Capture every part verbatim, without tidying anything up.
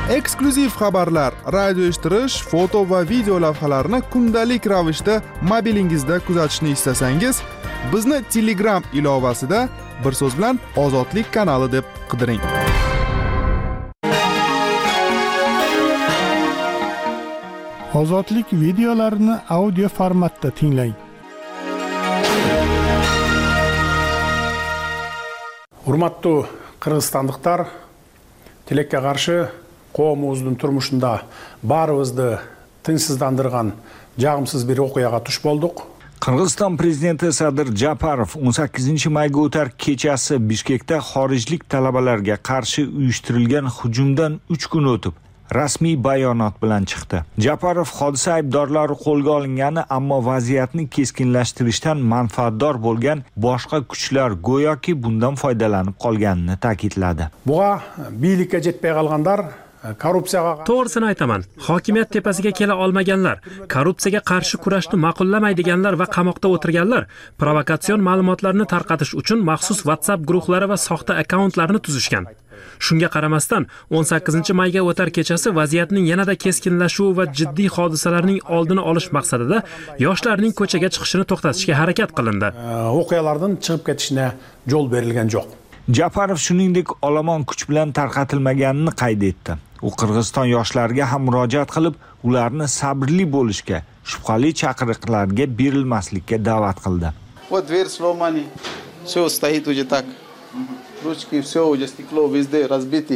Eksklyuziv xabarlar, radio eshittirish, foto va video lavhalarni kundalik ravishda mobilingizda kuzatishni istasangiz, bizni Telegram ilovasida bir so'z bilan Ozodlik kanali deb qidiring. Ozodlik videolarini audio formatda tinglang. Hurmatli qirg'izistonliklar, tilekka qarshi qo'mimizning turmushunda barimizni tinchsizlantirgan jag'imsiz bir voqeaga tush bo'ldik. Qirg'iziston prezidenti Sadir Japarov o'n sakkizinchi mayga o'tar kechasi Bishkekda xorijlik talabalarga qarshi uyushtirilgan hujumdan uch kun o'tib rasmiy bayonot bilan chiqdi. Japarov hodisa aybdorlari qo'lga olingani, ammo vaziyatni keskinlashtirishdan manfaatdor bo'lgan boshqa kuchlar go'yoki bundan foydalanib qolganini ta'kidladi. Buga bilikka yetmay qolganlar, korrupsiyaga to'g'risini aytaman. Hokimiyat tepasiga kela olmaganlar, korrupsiyaga qarshi kurashni ma'qullamaydiganlar va qamoqda o'tirganlar provokatsion ma'lumotlarni tarqatish uchun maxsus WhatsApp guruhlari va soxta akkauntlarni tuzishgan. Shunga qaramasdan o'n sakkizinchi mayga o'tar kechasi vaziyatning yanada keskinlashuvi va jiddiy hodisalarning oldini olish maqsadida yoshlarning ko'chaga chiqishini to'xtatishga harakat qilindi. Voqealardan chiqib ketishine yo'l berilgan yo'q. Japarov shuningdek olomon kuch bilan tarqatilmaganini qayd etdi. U Qirg'iziston yoshlariga ham murojaat qilib, ularni sabrli bo'lishga, shubhali chaqiriqlarga berilmaslikka da'vat qildi. Вот дверь сломана, все стоит уже так. Ручки, все уже стекло везде разбито.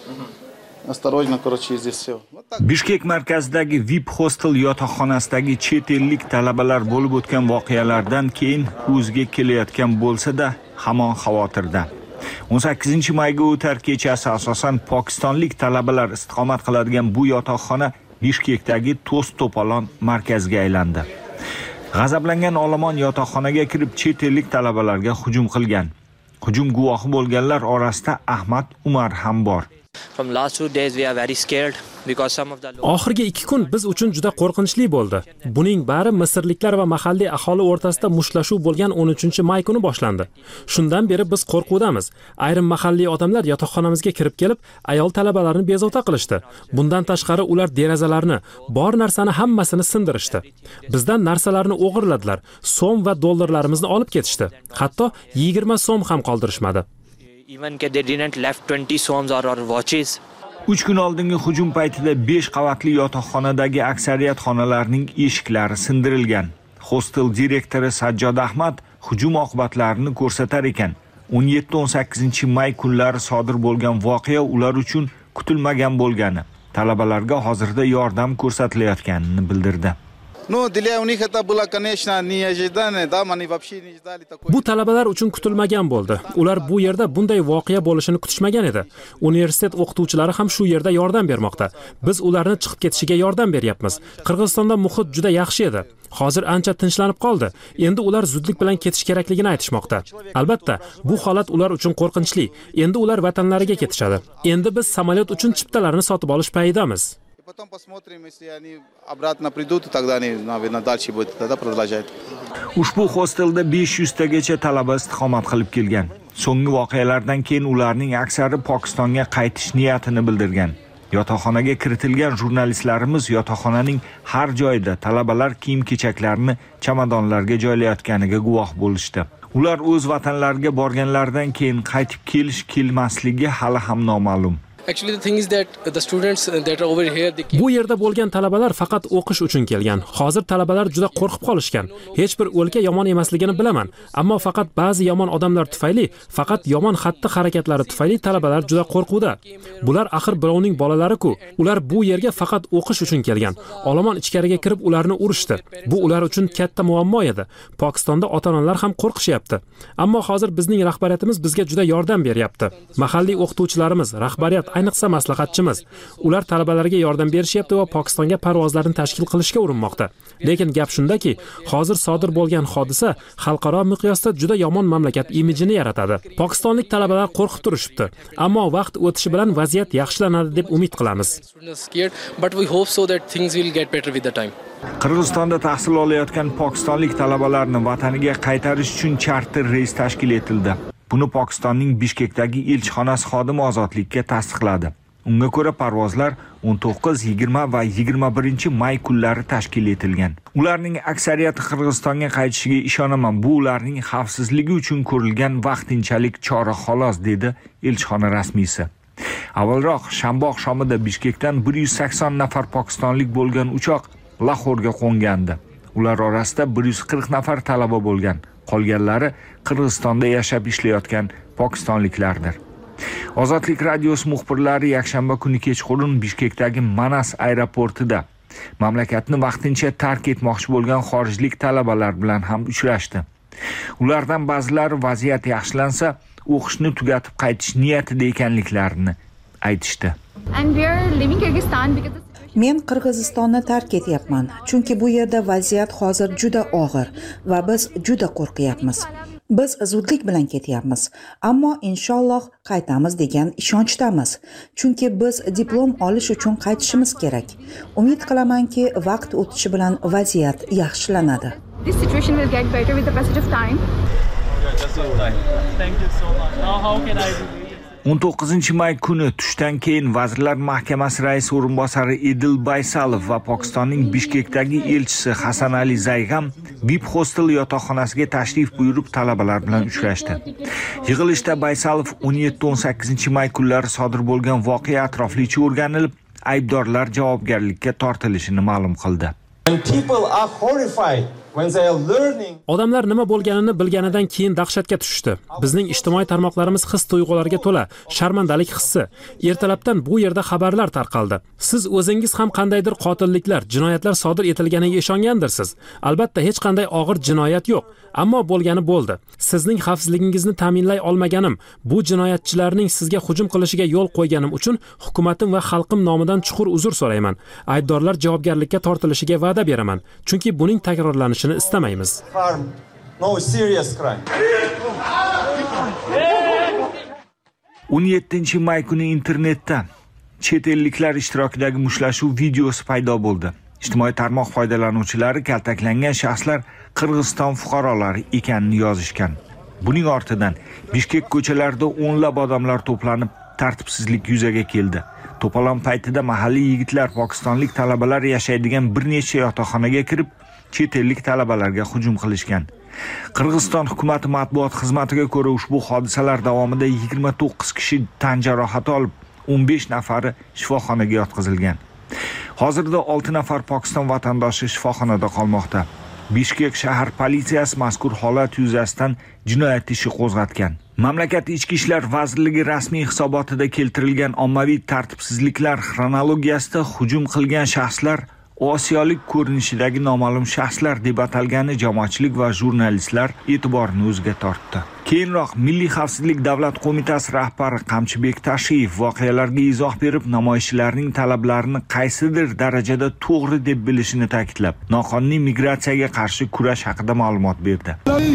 Осторожно, короче, здесь все. Bishkek markazidagi V I P hostel yotoqxonasidagi chet ellik talabalar bo'lib o'tgan voqealardan keyin o'ziga kelayotgan bo'lsa-da, hamon xavotirda. o'n sakkizinchi mayga o'tar kechasi asosan pokistonlik talabalar istiqomat qiladigan bu yotoqxona Bishkekdagi to'st to'polon markazga aylandi. G'azablangan olomon yotoqxonaga kirib chet ellik talabalarga hujum qilgan. Hujum guvohi bo'lganlar orasida Ahmad Umar ham bor. From last two days we are very scared because some of the Oxirgi ikki kun biz uchun juda qo'rqinchli bo'ldi. Buning bari misrliklar va mahalliy aholi o'rtasida mushtlashuv bo'lgan o'n uchinchi may kuni boshlandi. Shundan beri biz qo'rquvdamiz. Ayrim mahalliy odamlar yotoqxonamizga kirib kelib, ayol talabalarni bezovta qilishdi. Bundan tashqari ular derazalarni, bor narsani hammasini sindirishdi. Bizdan narsalarni o'g'irladilar. So'm va dollarlarimizni olib ketishdi. Hatto yigirma so'm ham qoldirishmadi. even they didn't left twenty soms or, or watches. uch kun oldingi hujum paytida besh qavatli yotoqxonadagi aksariyat xonalarning eshiklari sindirilgan. Hostel direktori Sajjod Ahmad hujum oqibatlarini ko'rsatar ekan. o'n yetti o'n sakkizinchi may kunlari sodir bo'lgan voqea ular uchun kutilmagan bo'lgani, talabalarga hozirda yordam ko'rsatilayotganini bildirdi. Ну, для них это было, конечно, неожиданно, да, они вообще не ждали такой. Bu talabalar uchun kutilmagan bo'ldi. Ular bu yerda bunday voqea bo'lishini kutishmagan edi. Universitet o'qituvchilari ham shu yerda yordam bermoqda. Biz ularni chiqib ketishiga yordam beryapmiz. Qirg'izistonda muhit juda yaxshi edi. Hozir ancha tinchlanib qoldi. Endi ular zudlik bilan ketish kerakligini aytishmoqda. Albatta, bu holat ular uchun qo'rqinchli. Endi ular vatanlariga ketishadi. Endi biz samolyot uchun chiptalarni sotib olish payidamiz. Потом посмотрим, если они обратно придут, тогда они, наверное, дальше будут тогда продолжать. Ushbu hostelda besh yuz tagacha talaba istiqomat qilib kelgan. So'nggi voqealardan keyin ularning aksari Pokistonga qaytish niyatini bildirgan. Yotoqxonaga kiritilgan jurnalistlarimiz yotoqxonaning har joyida talabalar kiyim-kechaklarini chamadonlarga joylayotganiga guvoh bo'lishdi. Ular o'z vatanlariga borganlardan keyin qaytib kelish kelmasligi hali ham noma'lum. Actually, the thing is that the students that are over here, they Bu yerda bo'lgan talabalar faqat o'qish uchun kelgan. Hozir talabalar juda qo'rqib qolishgan. Hech bir o'lka yomon emasligini bilaman, ammo faqat ba'zi yomon odamlar tufayli, faqat yomon xatti-harakatlari tufayli talabalar juda qo'rquvda. Bular axir birovning bolalari-ku. Ular bu yerga faqat o'qish uchun kelgan. Olomon ichkariga kirib ularni urishdi. Bu ular uchun katta muammo edi. Pokistonda ota-onalar ham qo'rqishyapti. Ammo hozir bizning rahbariyatimiz bizga juda yordam beryapti. Mahalliy o'qituvchilarimiz, rahbariyat, ayniqsa maslahatchimiz, ular talabalarga yordam berishyapti va Pokistonga parvozlarni tashkil qilishga urinmoqda. Lekin gap shundaki, hozir sodir bo'lgan hodisa xalqaro miqyosda juda yomon mamlakat imijini yaratadi. Pokistonlik talabalar qo'rqib turishibdi, ammo vaqt o'tishi bilan vaziyat yaxshilanadi deb umid qilamiz. but we hope so that things will get better with the time. Qirg'izistonda tahsil olayotgan pokistonlik talabalarni vataniga qaytarish uchun charter reys tashkil etildi. Buni Pokistonning Bishkekdagi elchixonasi xodimi Ozodlikka tasdiqladi. Unga ko'ra parvozlar o'n to'qqiz, yigirma va yigirma birinchi may kunlari tashkil etilgan. Ularning aksariyati Qirg'izistonga qaytishiga ishonaman. Bu ularning xavfsizligi uchun ko'rilgan vaqtinchalik chora xolos, dedi elchixona rasmiysi. Avvalroq shanba oqshomida Bishkekdan bir yuz sakson nafar pokistonlik bo'lgan uchoq Lahorga qo'ngandi. Ular orasida bir yuz qirq nafar talaba bo'lgan. Qolganlari Qirg'izistonda yashab ishlayotgan pokistonliklardir. Ozodlik radiosi muxbirlari yakshanba kuni kechqurun Bishkekdagi Manas aeroportida mamlakatni vaqtincha tark etmoqchi bo'lgan xorijlik talabalar bilan ham uchrashdi. Ulardan ba'zilari vaziyat yaxshilansa, o'qishni tugatib qaytish niyatida ekanliklarini aytishdi. Men Qirg'izistonni tark etyapman, chunki bu yerda vaziyat hozir juda og'ir va biz juda qo'rqyapmiz. Biz zudlik bilan ketyapmiz, ammo inshaalloh qaytamiz degan ishonchdamiz, chunki biz diplom olish uchun qaytishimiz kerak. Umid qilamanki, vaqt o'tishi bilan vaziyat yaxshilanadi. This situation will get better with the passage of time. Thank you so much. Now how can I do? o'n to'qqizinchi may kuni tushdan keyin Vazirlar Mahkamasi raisi o'rinbosari Edil Baysalov va Pokistonning Bishkekdagi elchisi Hasan Ali Zaygam V I P hostel yotoqxonasiga tashrif buyurib talabalar bilan uchrashdi. Yig'ilishda Baysalov o'n yetti o'n sakkizinchi may kunlari sodir bo'lgan voqea atroflicha o'rganilib, aybdorlar javobgarlikka tortilishini ma'lum qildi. Odamlar nima bo'lganini bilganidan keyin dahshatga tushdi. Bizning ijtimoiy tarmoqlarimiz his-tuyg'ularga to'la, sharmandalik hissi. Ertalabdan bu yerda xabarlar tarqaldi. Siz o'zingiz ham qandaydir qotilliklar, jinoyatlar sodir etilganiga ishongandirsiz. Albatta hech qanday og'ir jinoyat yo'q, ammo bo'lgani bo'ldi. Sizning xavfsizligingizni ta'minlay olmaganim, bu jinoyatchilarning sizga hujum qilishiga yo'l qo'yganim uchun hukumatim va xalqim nomidan chuqur uzr so'rayman. Aybdorlar javobgarlikka tortilishiga va'da beraman, chunki buning takrorlanishini istamaymiz. o'n yettinchi may kuni internetda chet elliklar ishtirokidagi muslashuv videosi paydo bo'ldi. Ijtimoiy tarmoq foydalanuvchilari kaltaklangan shaxslar Qirg'iziston fuqarolari ekanini yozishgan. Buning ortidan Bishkek ko'chalarida o'nlab odamlar to'planib, tartibsizlik yuzaga keldi. To'polon paytida mahalliy yigitlar pokistonlik talabalar yashaydigan bir necha yotoqxonaga kirib, chet ellik talabalarga hujum qilishgan. Qirg'iziston hukumati matbuot xizmatiga ko'ra ushbu hodisalar davomida yigirma to'qqiz kishi tan jarohati olib, o'n besh nafari shifoxonaga yotqizilgan. Hozirda olti nafar Pokiston vatandoshi shifoxonada qolmoqda. Bishkek shahar politsiyasi mazkur holat yuzasidan jinoyat ishi qo'zg'atgan. Mamlakat Ichki ishlar vazirligi rasmiy hisobotida keltirilgan ommaviy tartibsizliklar xronologiyasida hujum qilgan shaxslar Osiyolik ko'rinishidagi noma'lum shaxslar deb atalgani jamoatchilik va jurnalistlar e'tiborini o'ziga tortdi. Keyinroq Milliy xavfsizlik davlat qo'mitasi rahbari Qamchibek Tashiyev voqealarga izoh berib, namoyishchilarning talablarini qaysidir darajada to'g'ri deb bilishini ta'kidlab, noqonuniy migratsiyaga qarshi kurash haqida ma'lumot berdi.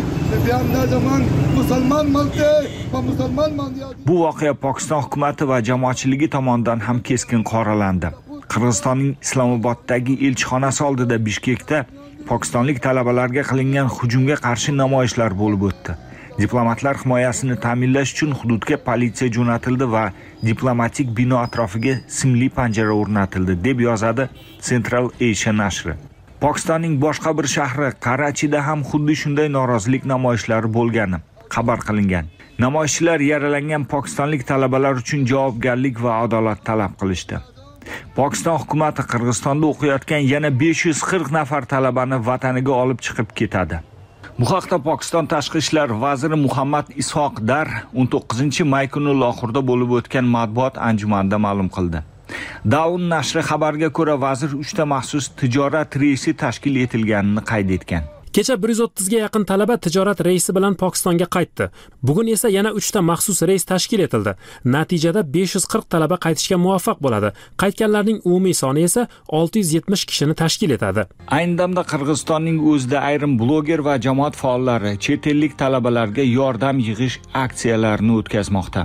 Bu voqea Pokiston hukumati va jamoatchiligi tomonidan ham keskin qoralandi. Qirg'izistonning Islomoboddagi elchixonasi oldida Bishkekda pokistonlik talabalarga qilingan hujumga qarshi namoyishlar bo'lib o'tdi. Diplomatlar himoyasini ta'minlash uchun hududga politsiya jo'natildi va diplomatik bino atrofiga simli panjara o'rnatildi, deb yozadi Central Asia nashri. Pokistonning boshqa bir shahri Karachida ham xuddi shunday norozilik namoyishlari bo'lgani xabar qilingan. Namoyishchilar yaralangan pokistonlik talabalar uchun javobgarlik va adolat talab qilishdi. Pokiston hukumati Qirg'izistonda o'qiyotgan yana besh yuz qirq nafar talabani vataniga olib chiqib ketadi. Bu haqda Pokiston tashqi ishlar vaziri Muhammad Ishoq Dar o'n to'qqizinchi may kuni Lahorda bo'lib o'tgan matbuot anjumanida ma'lum qildi. Dawn nashri xabarga ko'ra vazir uchta maxsus tijorat reysi tashkil etilganini qayd etgan. Kecha bir yuz o'ttizga yaqin talaba tijorat reysi bilan Pokistonga qaytdi. Bugun esa yana uchta maxsus reys tashkil etildi. Natijada besh yuz qirq talaba qaytishga muvaffaq bo'ladi. Qaytganlarning umumiy soni esa olti yuz yetmish kishini tashkil etadi. Ayni damda Qirg'izistonning o'zida ayrim bloger va jamoat faollari chet ellik talabalarga yordam yig'ish aksiyalarini o'tkazmoqda.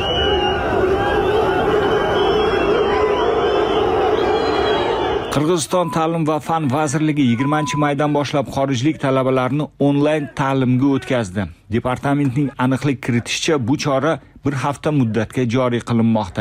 Qirg'iziston ta'lim va fan vazirligi yigirmanchi maydan boshlab xorijlik talabalarni onlayn ta'limga o'tkazdi. Departamentning aniqlik kiritishicha, bu chora bir hafta muddatga joriy qilinmoqda.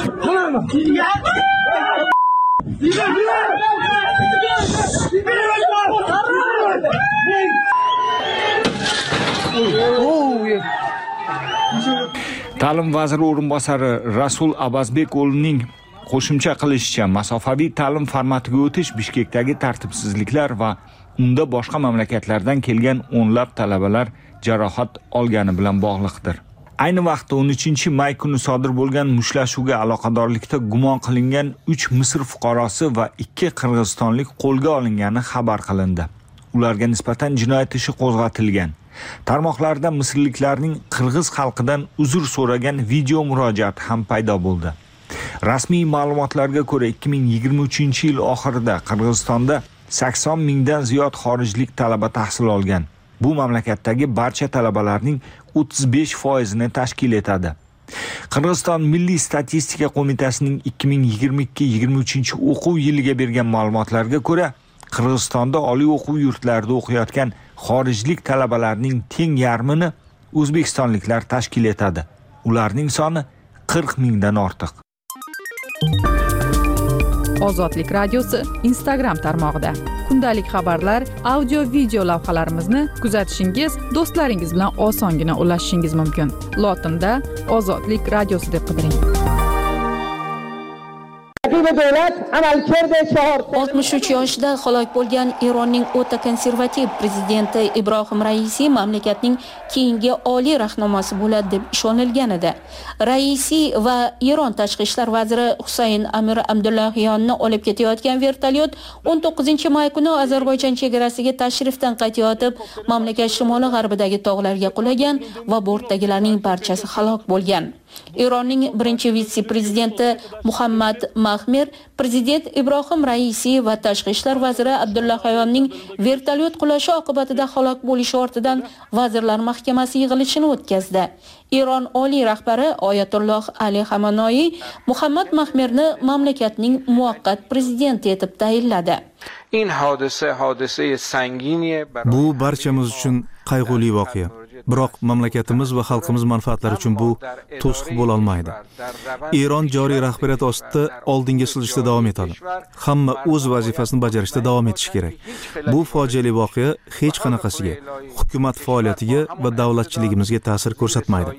Ta'lim vaziri o'rinbosari Rasul Abazbeko'lining qo'shimcha qilishicha, masofaviy ta'lim formatiga o'tish Bishkekdagi tartibsizliklar va unda boshqa mamlakatlardan kelgan o'nlab talabalar jarohat olgani bilan bog'liqdir. Ayni vaqtda o'n uchinchi may kuni sodir bo'lgan mushtlashuvga aloqadorlikda gumon qilingan uch Misr fuqarosi va ikki qirg'izistonlik qo'lga olingani xabar qilindi. Ularga nisbatan jinoyat ishi qo'zg'atilgan. Tarmoqlarda misrliklarning qirg'iz xalqidan uzr so'ragan video murojaat ham paydo bo'ldi. Rasmiy ma'lumotlarga ko'ra ikki ming yigirma uchinchi yil oxirida Qirg'izistonda sakson mingdan ziyod xorijlik talaba tahsil olgan. Bu mamlakatdagi barcha talabalarning o'ttiz besh foizini tashkil etadi. Qirg'iziston Milliy statistika qo'mitasining ikki ming yigirma ikki yigirma uchinchi o'quv yiliga bergan ma'lumotlarga ko'ra, Qirg'izistonda oliy o'quv yurtlarida o'qiyotgan xorijlik talabalarning teng yarmini o'zbekistonliklar tashkil etadi. Ularning soni qirq mingdan ortiq. Ozodlik radiosi Instagram tarmog'ida kundalik xabarlar, audio video lavhalarimizni kuzatishingiz, do'stlaringiz bilan osongina ulashishingiz mumkin. Lotinda Ozodlik radiosi deb qidiring. oltmish uch yoshida halok bo'lgan Eronning o'ta konservativ prezidenti Ibrohim Raisi mamlakatning keyingi oliy rahnamosi bo'ladi deb ishonilgan edi. Raisi va Eron tashqi ishlar vaziri Husayn Amir Abdullaxiyonni olib ketayotgan vertolyot o'n to'qqizinchi may kuni Ozarbayjon chegarasiga tashrifdan qaytayotib, mamlakat shimoli-g'arbidagi tog'larga qulagan va bortdagilarning barchasi halok bo'lgan. Eronning birinchi vitse-prezidenti Muhammad Mahmir prezident Ibrohim Raisi va tashqi ishlar vaziri Abdullaxiyonning vertolyot qulashi oqibatida halok bo'lishi ortidan vazirlar mahkamasi yig'ilishini o'tkazdi. Eron oliy rahbari Oyatulloh Ali Xamenei Muhammad Mahmirni mamlakatning muvaqqat prezidenti etib tayinladi. Bu barchamiz uchun qayg'uli voqea. Biroq mamlakatimiz va xalqimiz manfaatlari uchun bu to'siq bo'la olmaydi. Eron joriy rahbariyat ostida oldinga silishda davom etadi. Hamma o'z vazifasini bajarishda davom etishi kerak. Bu fojiali voqea hech qanaqasiga, hukumat faoliyatiga va davlatchiligimizga ta'sir ko'rsatmaydi.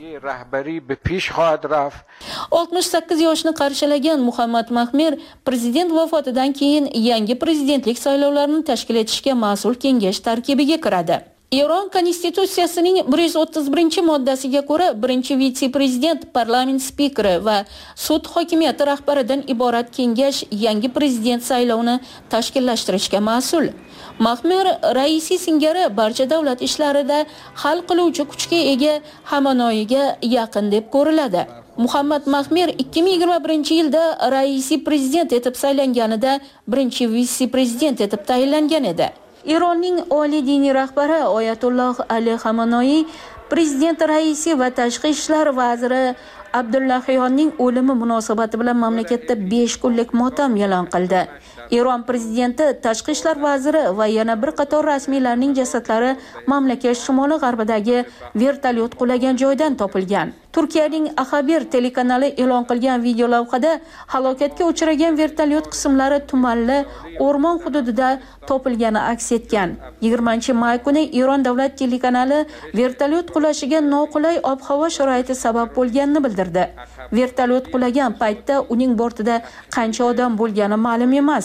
oltmish sakkiz yoshni qarshilagan Muhammad Mahmir prezident vafotidan keyin yangi prezidentlik saylovlarini tashkil etishga mas'ul kengash tarkibiga kiradi. Eron konstitutsiyasining bir yuz o'ttiz birinchi moddasiga ko'ra, birinchi vitse-prezident, parlament spikeri va sud hokimiyati rahbaridan iborat kengash yangi prezident saylovini tashkillashtirishga mas'ul. Mahmir Raisi singari barcha davlat ishlarida hal qiluvchi kuchga ega Xameneiga yaqin deb ko'riladi. Muhammad Mahmir ikki ming yigirma birinchi yilda Raisi prezident etib saylanganida birinchi vitse-prezident etib tayinlangan edi. Eronning oliy diniy rahbari Oyatulloh Ali Xamenei prezident Raisi va tashqi ishlar vaziri Abdullaxiyonning o'limi munosabati bilan mamlakatda besh kunlik motam e'lon qildi. Eron prezidenti, tashqi ishlar vaziri va yana bir qator rasmiylarning jasadlari mamlakat shimoli-g'arbidagi vertolyot qulagan joydan topilgan. Turkiyaning Axabir telekanali e'lon qilgan video lavhada halokatga uchragan vertolyot qismlari tumanli o'rmon hududida topilgani aks etgan. yigirmanchi may kuni Eron davlat telekanali vertolyot qulashiga noqulay ob-havo sharoiti sabab bo'lganini bildirdi. Vertolyot qulagan paytda uning bortida qancha odam bo'lgani ma'lum emas.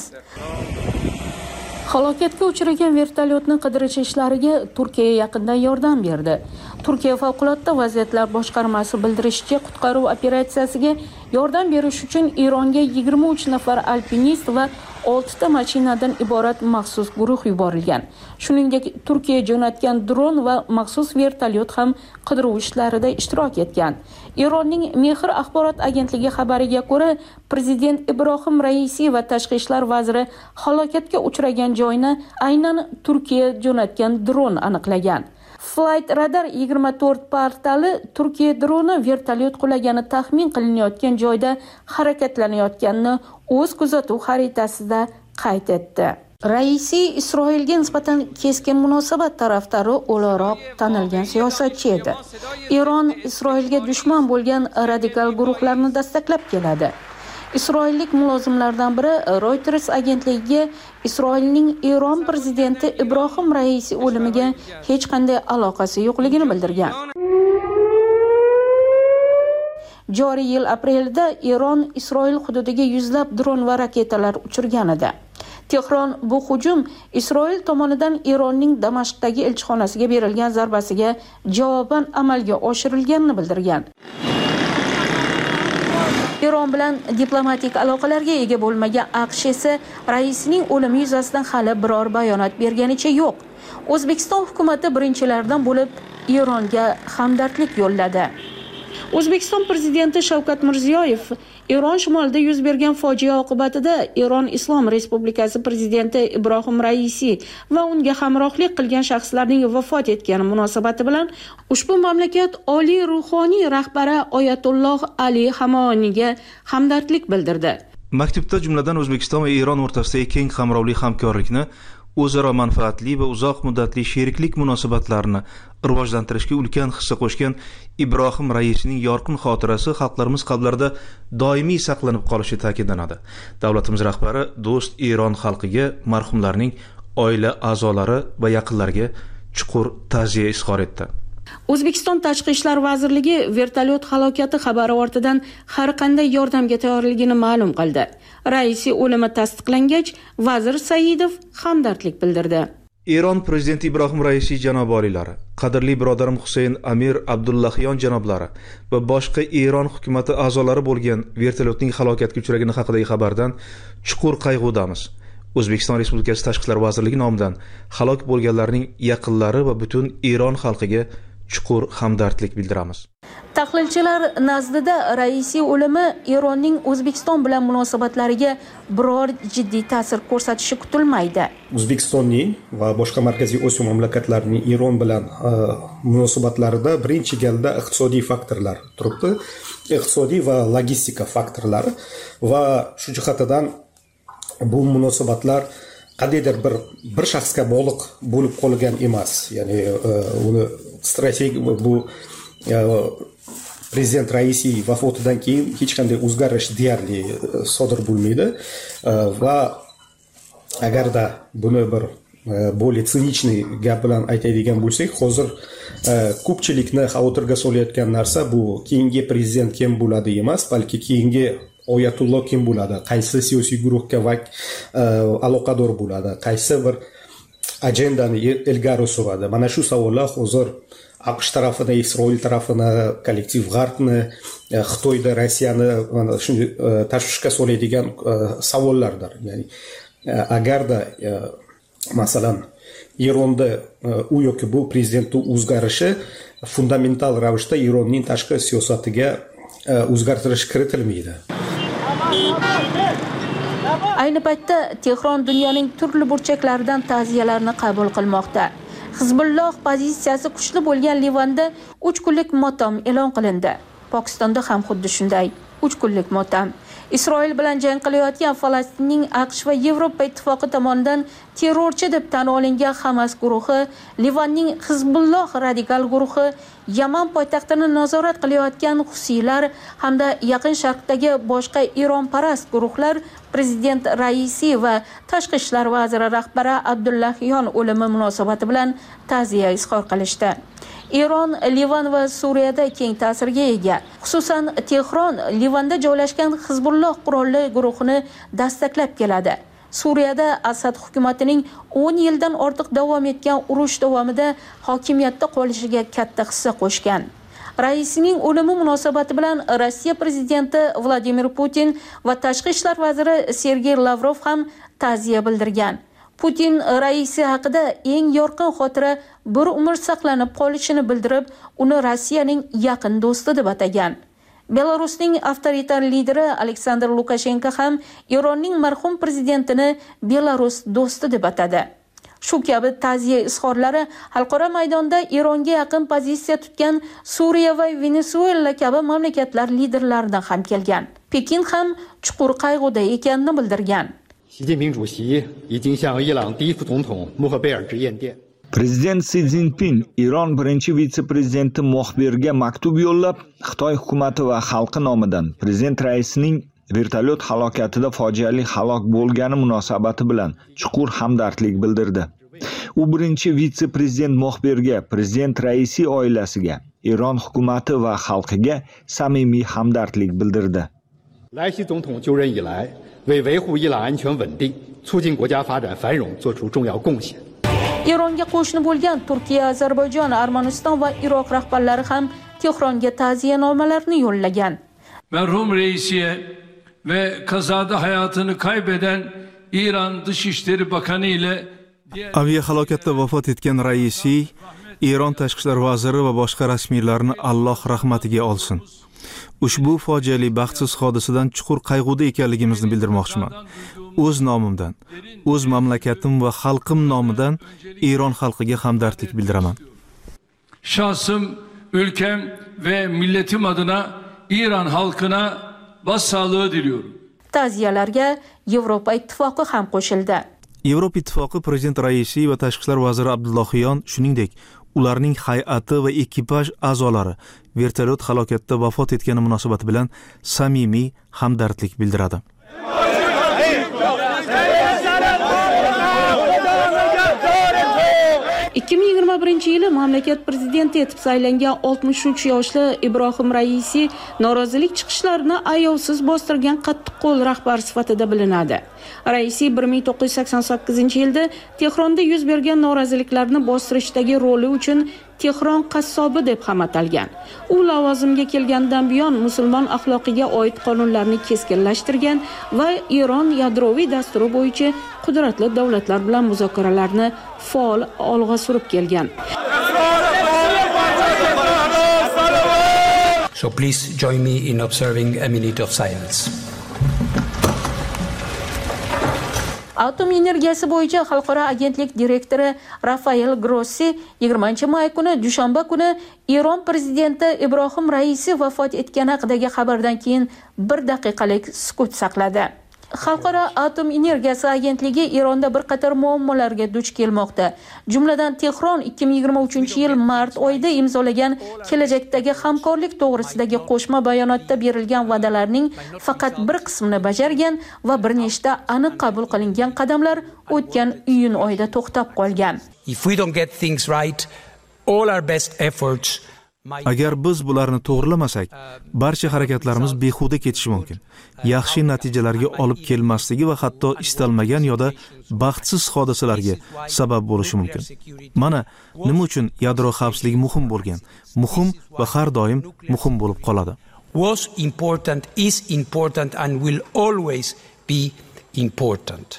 Halokatga uchragan vertolyotni qidirish ishlariga Turkiya yaqindan yordam berdi. Turkiya favqulodda vaziyatlar boshqarmasi bildirishicha, qutqaruv operatsiyasiga yordam berish uchun Eronga yigirma uch nafar alpinist va olti ta mashinadan iborat maxsus guruh yuborilgan. Shuningdek, Turkiya jo'natgan dron va maxsus vertolyot ham qidiruv ishlarida ishtirok etgan. Eronning Mehr axborot agentligi xabariga ko'ra, prezident Ibrohim Raisi va tashqi ishlar vaziri halokatga uchragan joyni aynan Turkiya jo'natgan dron aniqlagan. Flight Radar yigirma to'rt portali Turkiya droni vertolyot qulagani taxmin qilinayotgan joyda harakatlanayotganini o'z kuzatuv xaritasida qayd etdi. Raisi Isroilga nisbatan keskin munosabat tarafdori o'laroq tanilgan siyosatchi edi. Eron Isroilga dushman bo'lgan radikal guruhlarni dastaklab keladi. Isroillik mulozimlardan biri Reuters agentligiga Isroilning Eron prezidenti Ibrohim Raisi o'limiga hech qanday aloqasi yo'qligini bildirgan. Joriy yil aprelda Eron Isroil hududiga yuzlab dron va raketalar uchirgan edi. Tehron bu hujum Isroil tomonidan Eronning Damashqdagi elchixonasiga berilgan zarbasiga javoban amalga oshirilganini bildirgan. Eron bilan diplomatik aloqalarga ega bo'lmagan AQSh esa raisning o'limi yuzasidan hali biror bayonot berganicha yo'q. O'zbekiston hukumatı birinchilardan bo'lib Eronga hamdardlik yo'lladi. O'zbekiston prezidenti Shavkat Mirziyoyev Eron shimolida yuz bergan fojia oqibatida Eron Islom Respublikasi prezidenti Ibrohim Raisi va unga hamrohlik qilgan shaxslarning vafot etgani munosabati bilan ushbu mamlakat oliy ruhoniy rahbari Oyatulloh Ali Hamoiniga hamdardlik bildirdi. Maktubda jumladan O'zbekiston va Eron o'rtasidagi keng qamrovli hamkorlikni, o'zaro manfaatli va uzoq muddatli sheriklik munosabatlarini rivojlantirishga ulkan hissa qo'shgan Ibrohim Raisining yorqin xotirasi xalqlarimiz qalblarida doimiy saqlanib qolishi ta'kidlanadi. Davlatimiz rahbari do'st Eron xalqiga, marhumlarning oila a'zolari va yaqinlariga chuqur ta'ziya izhor etdi. O'zbekiston Tashqi ishlar vazirligi vertolyot halokati xabari ortidan har qanday yordamga tayyorligini ma'lum qildi. Raisi o'limi tasdiqlangach, vazir Saidov hamdardlik bildirdi. Eron prezidenti Ibrohim Raisi janob oliylari, qadrli birodarim Husayn Amir Abdullahyon janoblari va boshqa Eron hukumati a'zolari bo'lgan vertolyotning halokatga uchragani haqidagi xabardan chuqur qayg'udamiz. O'zbekiston Respublikasi Tashqi ishlar vazirligi nomidan halok bo'lganlarning yaqinlari va butun Eron xalqiga chuqur hamdardlik bildiramiz. Tahlilchilar nazdida Raisi o'limi Eronning O'zbekiston bilan munosabatlariga biror jiddiy ta'sir ko'rsatishi kutilmaydi. O'zbekistonning va boshqa Markaziy Osiyo mamlakatlarining Eron bilan munosabatlarida birinchi galda iqtisodiy faktorlar turibdi. Iqtisodiy va logistika faktorlari va shu jihatdan bu munosabatlar qandaydir bir bir shaxsga bog'liq bo'lib qolgan emas. Ya'ni uni strategik bu prezident Raisi vafotidan keyin hech qanday o'zgarish deyarli sodir bo'lmaydi va agarda buni bir более sinikniy gap bilan aytadigan bo'lsak, hozir ko'pchilikni xavotirga solayotgan narsa bu keyingi prezident kim bo'ladi emas, balki keyingi Oyatulloh kim bo'ladi, qaysi siyosiy guruhga vak aloqador bo'ladi, qaysi bir agendani ilgari suradi. Mana shu savollar hozir AQSh tarafini, Isroil tarafini, kollektiv G'arbni, Xitoyda Rossiyani mana shu tashvishga soladigan savollardir. Ya'ni agarda masalan Eronda u yoki bu prezidentning o'zgarishi fundamental ravishda Eronning tashqi siyosatiga o'zgartirish kiritilmaydi. Ayni paytda Tehron dunyoning turli burchaklaridan ta'ziyalarni qabul qilmoqda. Hizbulloh pozitsiyasi kuchli bo'lgan Livanda uch kunlik motam e'lon qilindi. Pokistonda ham xuddi shunday uch kunlik motam. Isroil bilan jang qilayotgan Falastinning AQSh va Yevropa ittifoqi tomonidan terrorchi deb tan olingan Hamas guruhi, Livanning Hizbulloh radikal guruhi, Yaman poytaxtini nazorat qilayotgan Husiylar hamda Yaqin Sharqdagi boshqa Eronparast guruhlar prezident Raisi va tashqi ishlar vaziri rahbari Abdullahyon o'limi munosabati bilan ta'ziya izhor qilishdi. Eron, Livan va Suriyada keng ta'sirga ega. Xususan, Tehron Livanda joylashgan Hizbulloh qurolli guruhini dastaklab keladi. Suriyada Asad hukumatining o'n yildan ortiq davom etgan urush davomida hokimiyatda qolishiga katta hissa qo'shgan. Raisining o'limi munosabati bilan Rossiya prezidenti Vladimir Putin va tashqi ishlar vaziri Sergey Lavrov ham ta'ziya bildirgan. Putin Raisi haqida eng yorqin xotira bir umr saqlanib qolishini bildirib, uni Rossiyaning yaqin do'sti deb atagan. Belarusning avtoritar lideri Aleksandr Lukashenko ham Eronning marhum prezidentini Belarus do'sti deb atadi. Shu kabi ta'ziya izhorlari xalqaro maydonda Eronga yaqin pozitsiya tutgan Suriya va Venesuela kabi mamlakatlar liderlaridan ham kelgan. Pekin ham chuqur qayg'uda ekanini bildirgan. 习近平主席已经向伊朗第一副总统穆赫贝尔直言电。 Prezident Si Szinpin Iron birinchi vitse-prezidenti Muxbirga maktub yo'llab, Xitoy hukumati va xalqi nomidan prezident raisining vertolyot halokatida fojiali halok bo'lgani munosabati bilan chuqur hamdardlik bildirdi. U birinchi vitse-prezident Muxbirga, prezident raisi oilasiga, Iron hukumati va xalqiga samimiy hamdardlik bildirdi. 莱西总统就任以来，为维护伊朗安全稳定、促进国家发展繁荣做出重要贡献。 Eronga qo'shni bo'lgan Turkiya, Ozarbayjon, Armaniston va Iroq rahbarlari ham Tehronga ta'ziyanomalarni yo'llagan. Merhum reisiye ve kazada hayatını kaybeden İran Dışişleri Bakanı ile aviahalokatda vafot etgan raisi, Eron tashqi ishlar vaziri va boshqa rasmiylarni Alloh rahmatiga olsin. Ushbu fojiali baxtsiz hodisadan chuqur qayg'uda ekanligimizni bildirmoqchiman. O'z nomimdan, o'z mamlakatim va xalqim nomidan Eron xalqiga hamdardlik bildiraman. Şahsım, ülkem ve milletim adına İran halkına başsağlığı diliyorum. Ta'ziyalarga Yevropa ittifoqi ham qo'shildi. Yevropa ittifoqi prezident raisi va tashqi ishlar vaziri Abdullahiyon, shuningdek, ularning hay'ati va ekipaj a'zolari vertolyot halokatida vafot etgani munosabati bilan samimiy hamdardlik bildiradi. ikki ming yigirma birinchi yili mamlakat prezidenti etib saylangan oltmish uch yoshli Ibrohim Raisi norozilik chiqishlarini ayovsiz bostirgan qattiqqo'l rahbar sifatida bilinadi. Raisi bir ming to'qqiz yuz sakson sakkizinchi yilda Tehronda yuz bergan noroziliklarni bostirishdagi roli uchun Tehron qassobi deb ham atalgan. U lavozimga kelgandan buyon musulmon axloqiga oid qonunlarni keskinlashtirgan va Eron yadroviy dasturi bo'yicha qudratli davlatlar bilan muzokaralarni faol olg'a surib kelgan. So please join me in observing a minute of silence. Atom energiyasi bo'yicha xalqaro agentlik direktori Rafael Grossi yigirmanchi may kuni dushanba kuni Eron prezidenti Ibrohim Raisi vafot etgani haqidagi xabardan keyin bir daqiqalik sukut saqladi. Xalqaro atom energiyasi agentligi Eronda bir qator muammolarga duch kelmoqda. Jumladan Tehron ikki ming yigirma uchinchi yil mart oyida imzolagan kelajakdagi hamkorlik to'g'risidagi qo'shma bayonotda berilgan va'dalarning faqat bir qismini bajargan va bir nechta aniq qabul qilingan qadamlar o'tgan iyun oyida to'xtab qolgan. If we don't get things right, all our best efforts Agar biz bularni to'g'rilamasak, barcha harakatlarimiz behuda ketishi mumkin. Yaxshi natijalarga olib kelmasligi va hatto istalmagan yoda baxtsiz hodisalarga sabab bo'lishi mumkin. Mana nima uchun yadro xavfsizligi muhim bo'lgan, muhim va har doim muhim bo'lib qoladi. Was important, is important and will always be important.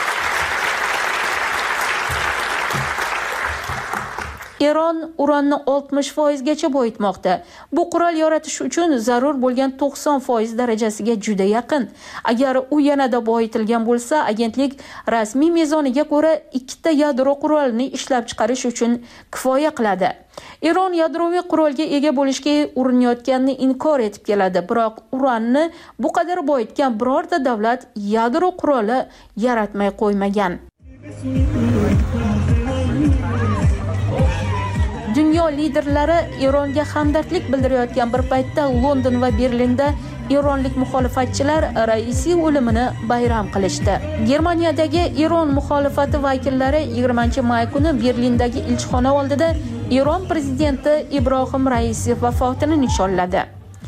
Eron uranni oltmish foiz gacha boyitmoqda. Bu qurol yaratish uchun zarur bo'lgan to'qson foiz darajasiga juda yaqin. Agar u yanada boyitilgan bo'lsa, agentlik rasmiy mezoniga ko'ra ikkita yadro qurolini ishlab chiqarish uchun kifoya qiladi. Eron yadroviy qurolga ega bo'lishga urinayotganini inkor etib keladi, biroq uranni bu qadar boyitgan birorta davlat yadro quroli yaratmay qo'ymagan. Dunyo liderlari Eronga hamdardlik bildirayotgan bir paytda London va Berlinda eronlik muxolifatchilar raisi o'limini bayram qilishdi. Germaniyadagi Eron muxolifati vakillari yigirmanchi may kuni Berlindagi elchixona oldida Eron prezidenti Ibrohim Raisi vafotini nishonladi.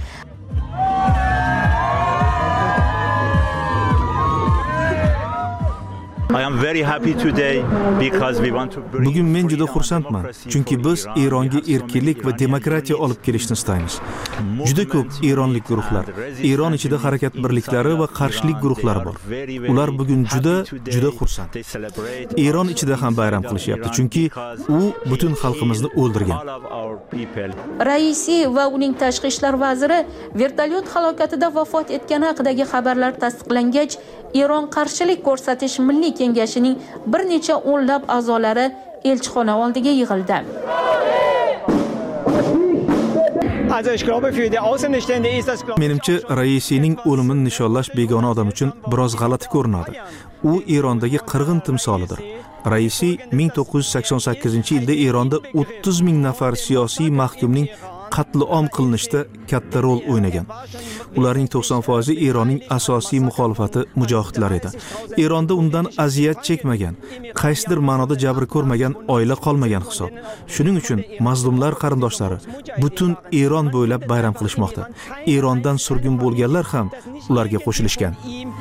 Bugun men juda xursandman, chunki biz Eronga erkinlik va demokratiya olib kelishni istaymiz. Juda ko'p eronlik guruhlar, Eron ichida harakat birliklari va qarshilik guruhlari bor. Ular bugun juda juda xursand. Eron ichida ham bayram qilishyapti, chunki u butun xalqimizni o'ldirgan. Raisi va uning tashqi ishlar vaziri vertolyot halokatida vafot etgani haqidagi xabarlar tasdiqlangach, Eron qarshilik ko'rsatish milliy kengashining bir necha o'nlab a'zolari elchixona oldiga yig'ildi. Menimcha, Raisiyning o'limini nishonlash begona odam uchun biroz g'alati ko'rinadi. U Erondagi qirg'in timsolidir. Raisiy ming to'qqiz yuz sakson sakkizinchi yilda Eronda o'ttiz ming nafar siyosiy mahkumning qatl-om qilinishda katta rol o'ynagan. Ularning to'qson foizi Eronning asosiy muxolifati mujohidlar edi. Eronda undan aziyat chekmagan, qaysidir ma'noda jabr ko'rmagan oila qolmagan hisob. Shuning uchun mazlumlar qarindoshlari butun Eron bo'ylab bayram qilishmoqda. Erondan surgun bo'lganlar ham ularga qo'shilishgan.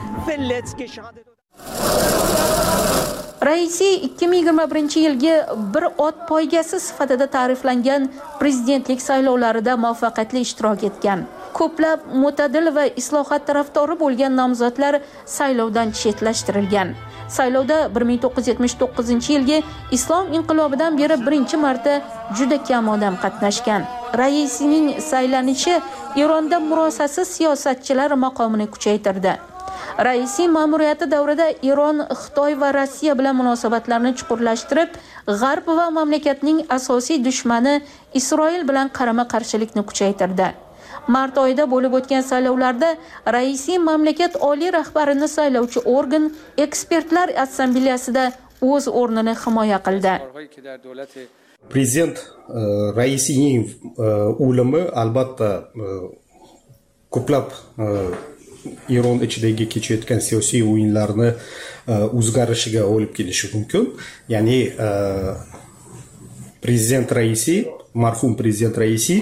Raisiy ikki ming yigirma birinchi yilgi bir ot poygasi sifatida ta'riflangan prezidentlik saylovlarida muvaffaqiyatli ishtirok etgan. Ko'plab mo'tadil va islohot tarafdori bo'lgan nomzodlar saylovdan chetlashtirilgan. Saylovda bir ming to'qqiz yuz yetmish to'qqizinchi yilgi Islom inqilobidan beri birinchi marta juda kam odam qatnashgan. Raisiyning saylanishi Eronda murosasiz siyosatchilar maqomini kuchaytirdi. Raisiy ma'muriyati davrida Eron, Xitoy va Rossiya bilan munosabatlarni chuqurlashtirib, G'arb va mamlakatning asosiy dushmani Isroil bilan qarama-qarshilikni kuchaytirdi. Mart oyida bo'lib o'tgan saylovlarda Raisiy mamlakat oliy rahbarini saylovchi organ ekspertlar assambleyasida o'z o'rnini himoya qildi. Prezident Raisiyning o'limi albatta ko'plab Eron ichidagi kechayotgan siyosiy o'yinlarni o'zgarishiga olib kelishi mumkin. Ya'ni prezident Raisiy, marhum prezident Raisiy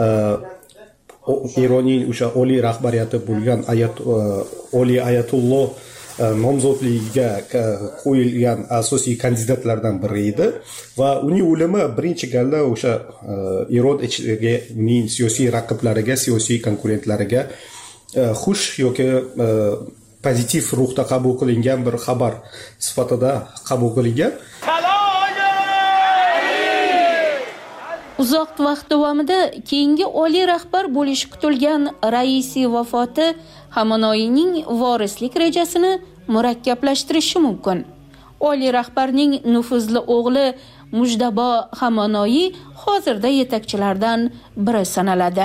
Eronning o'sha oliy rahbariyati bo'lgan ayat Oliy Ayatulloh nomzodligiga qo'yilgan asosiy kandidatlardan biri edi va uning o'limi birinchi galda o'sha Eron ichidagi uning siyosiy raqiblariga, siyosiy konkurentlariga xush yoki pozitiv ruhda qabul qilingan bir xabar sifatida qabul qilingan. Uzoq vaqt davomida keyingi oliy rahbar bo'lishi kutilgan Raisiy vafoti Hamonoiyning vorislik rejasini murakkablashtirishi mumkin. Oliy rahbarning nufuzli o'g'li Mujdabo Hamonoiy hozirda yetakchilardan biri sanaladi.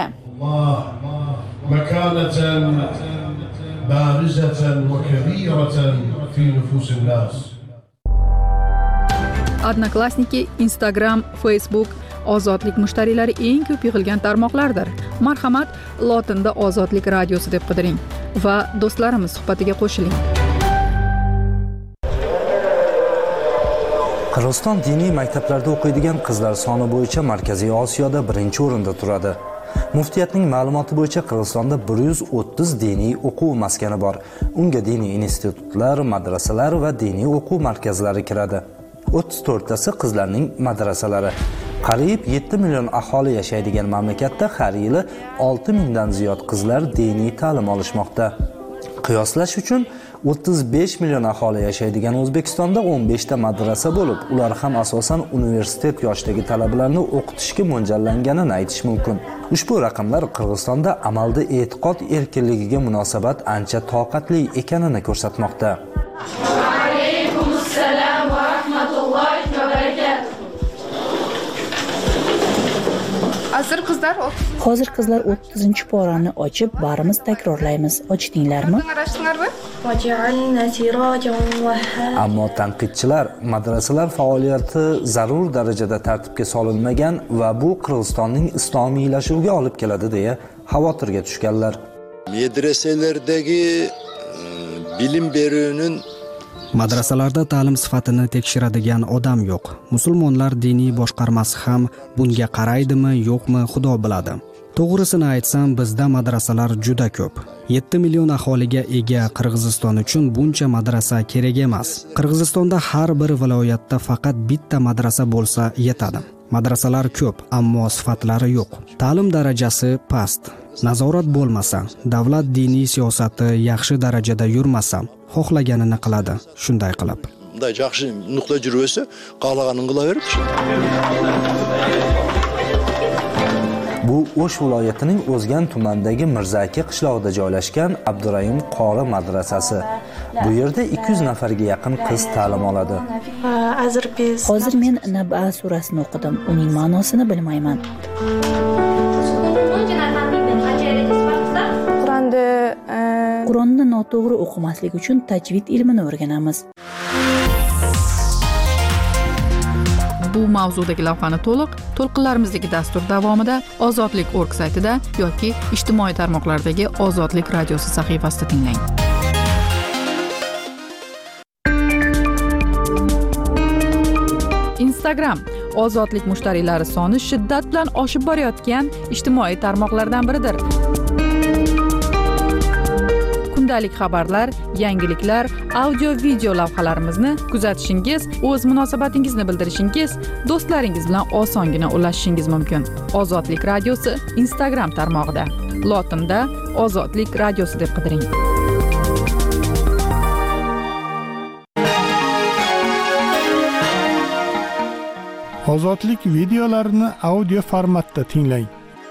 مكانة بارزة وكبيرة في نفوس الناس. Odnoklassniki, Instagram, Facebook ozodlik mushtariylari eng ko'p yig'ilgan tarmoqlardir. Marhamat, lotinda Ozodlik radiosi deb qidiring va do'stlarimiz suhbatiga qo'shiling. Qirg'iziston diniy maktablarda o'qiydigan qizlar soni bo'yicha Markaziy Osiyoda birinchi o'rinda turadi. Muftiyatning ma'lumoti bo'yicha Qirg'izistonda bir yuz o'ttiz diniy o'quv maskani bor. Unga diniy institutlar, madrasalar va diniy o'quv markazlari kiradi. o'ttiz to'rttasi qizlarning madrasalari. Qariyb yetti million aholi yashaydigan mamlakatda har yili olti mingdan ziyod qizlar diniy ta'lim olishmoqda. Qiyoslash uchun o'ttiz besh million aholi yashaydigan O'zbekistonda o'n besh ta madrasa bo'lib, ular ham asosan universitet yoshidagi talabalarni o'qitishga mo'ljallanganini aytish mumkin. Ushbu raqamlar Qirg'izistonda amalda e'tiqod erkinligiga munosabat ancha toqatli ekanini ko'rsatmoqda. Alaykumussalam va rahmatullohi va barakatuh. Hozir qizlar Hozir qizlar o'ttizinchi porani ochib, barimiz takrorlaymiz. Ochdinglarmi? Ammo tanqidchilar madrasalar faoliyati zarur darajada tartibga solinmagan va bu Qirg'izistonning islomiylashuviga olib keladi deya xavotirga tushganlar. Medreselerdagi bilim beruvning Madrasalarda ta'lim sifatini tekshiradigan odam yo'q. Musulmonlar diniy boshqarmasi ham bunga qaraydimi, yo'qmi, Xudo biladi. To'g'risini aytsam, bizda madrasalar juda ko'p. yetti million aholiga ega Qirg'iziston uchun buncha madrasa kerak emas. Qirg'izistonda har bir viloyatda faqat bitta madrasa bo'lsa yetadi. Madrasalar ko'p, ammo sifatlari yo'q. Ta'lim darajasi past. Nazorat bo'lmasa, davlat diniy siyosati yaxshi darajada yurmasa, xohlaganini qiladi, shunday qilib. Bunday yaxshi nuqta jurvesi qolganini qilaverib. Bu O'sh viloyatining O'zgan tumanidagi Mirzaki qishlog'ida joylashgan Abdurayim qori madrasasi. Bu yerda ikki yuz nafarga yaqin qiz ta'lim oladi. Hozir men Naba surasini o'qidim. Uning ma'nosini bilmayman. Qur'onni noto'g'ri o'qimaslik uchun tajvid ilmini o'rganamiz. Bu mavzudagi lavhani to'liq to'lqinlarimizdagi dastur davomida ozodlik nokta org saytida yoki ijtimoiy tarmoqlardagi Ozodlik radiosi sahifasida tinglang. Instagram ozodlik mushtariylari soni shiddat bilan oshib borayotgan ijtimoiy tarmoqlardan biridir. Kundalik xabarlar, yangiliklar, audio video lavhalarimizni kuzatishingiz, o'z munosabatingizni bildirishingiz, do'stlaringiz bilan osongina ulashishingiz mumkin. Ozodlik radiosi Instagram tarmog'ida. Lotinda Ozodlik radiosi deb qidiring. Ozodlik videolarini audio formatda tinglang.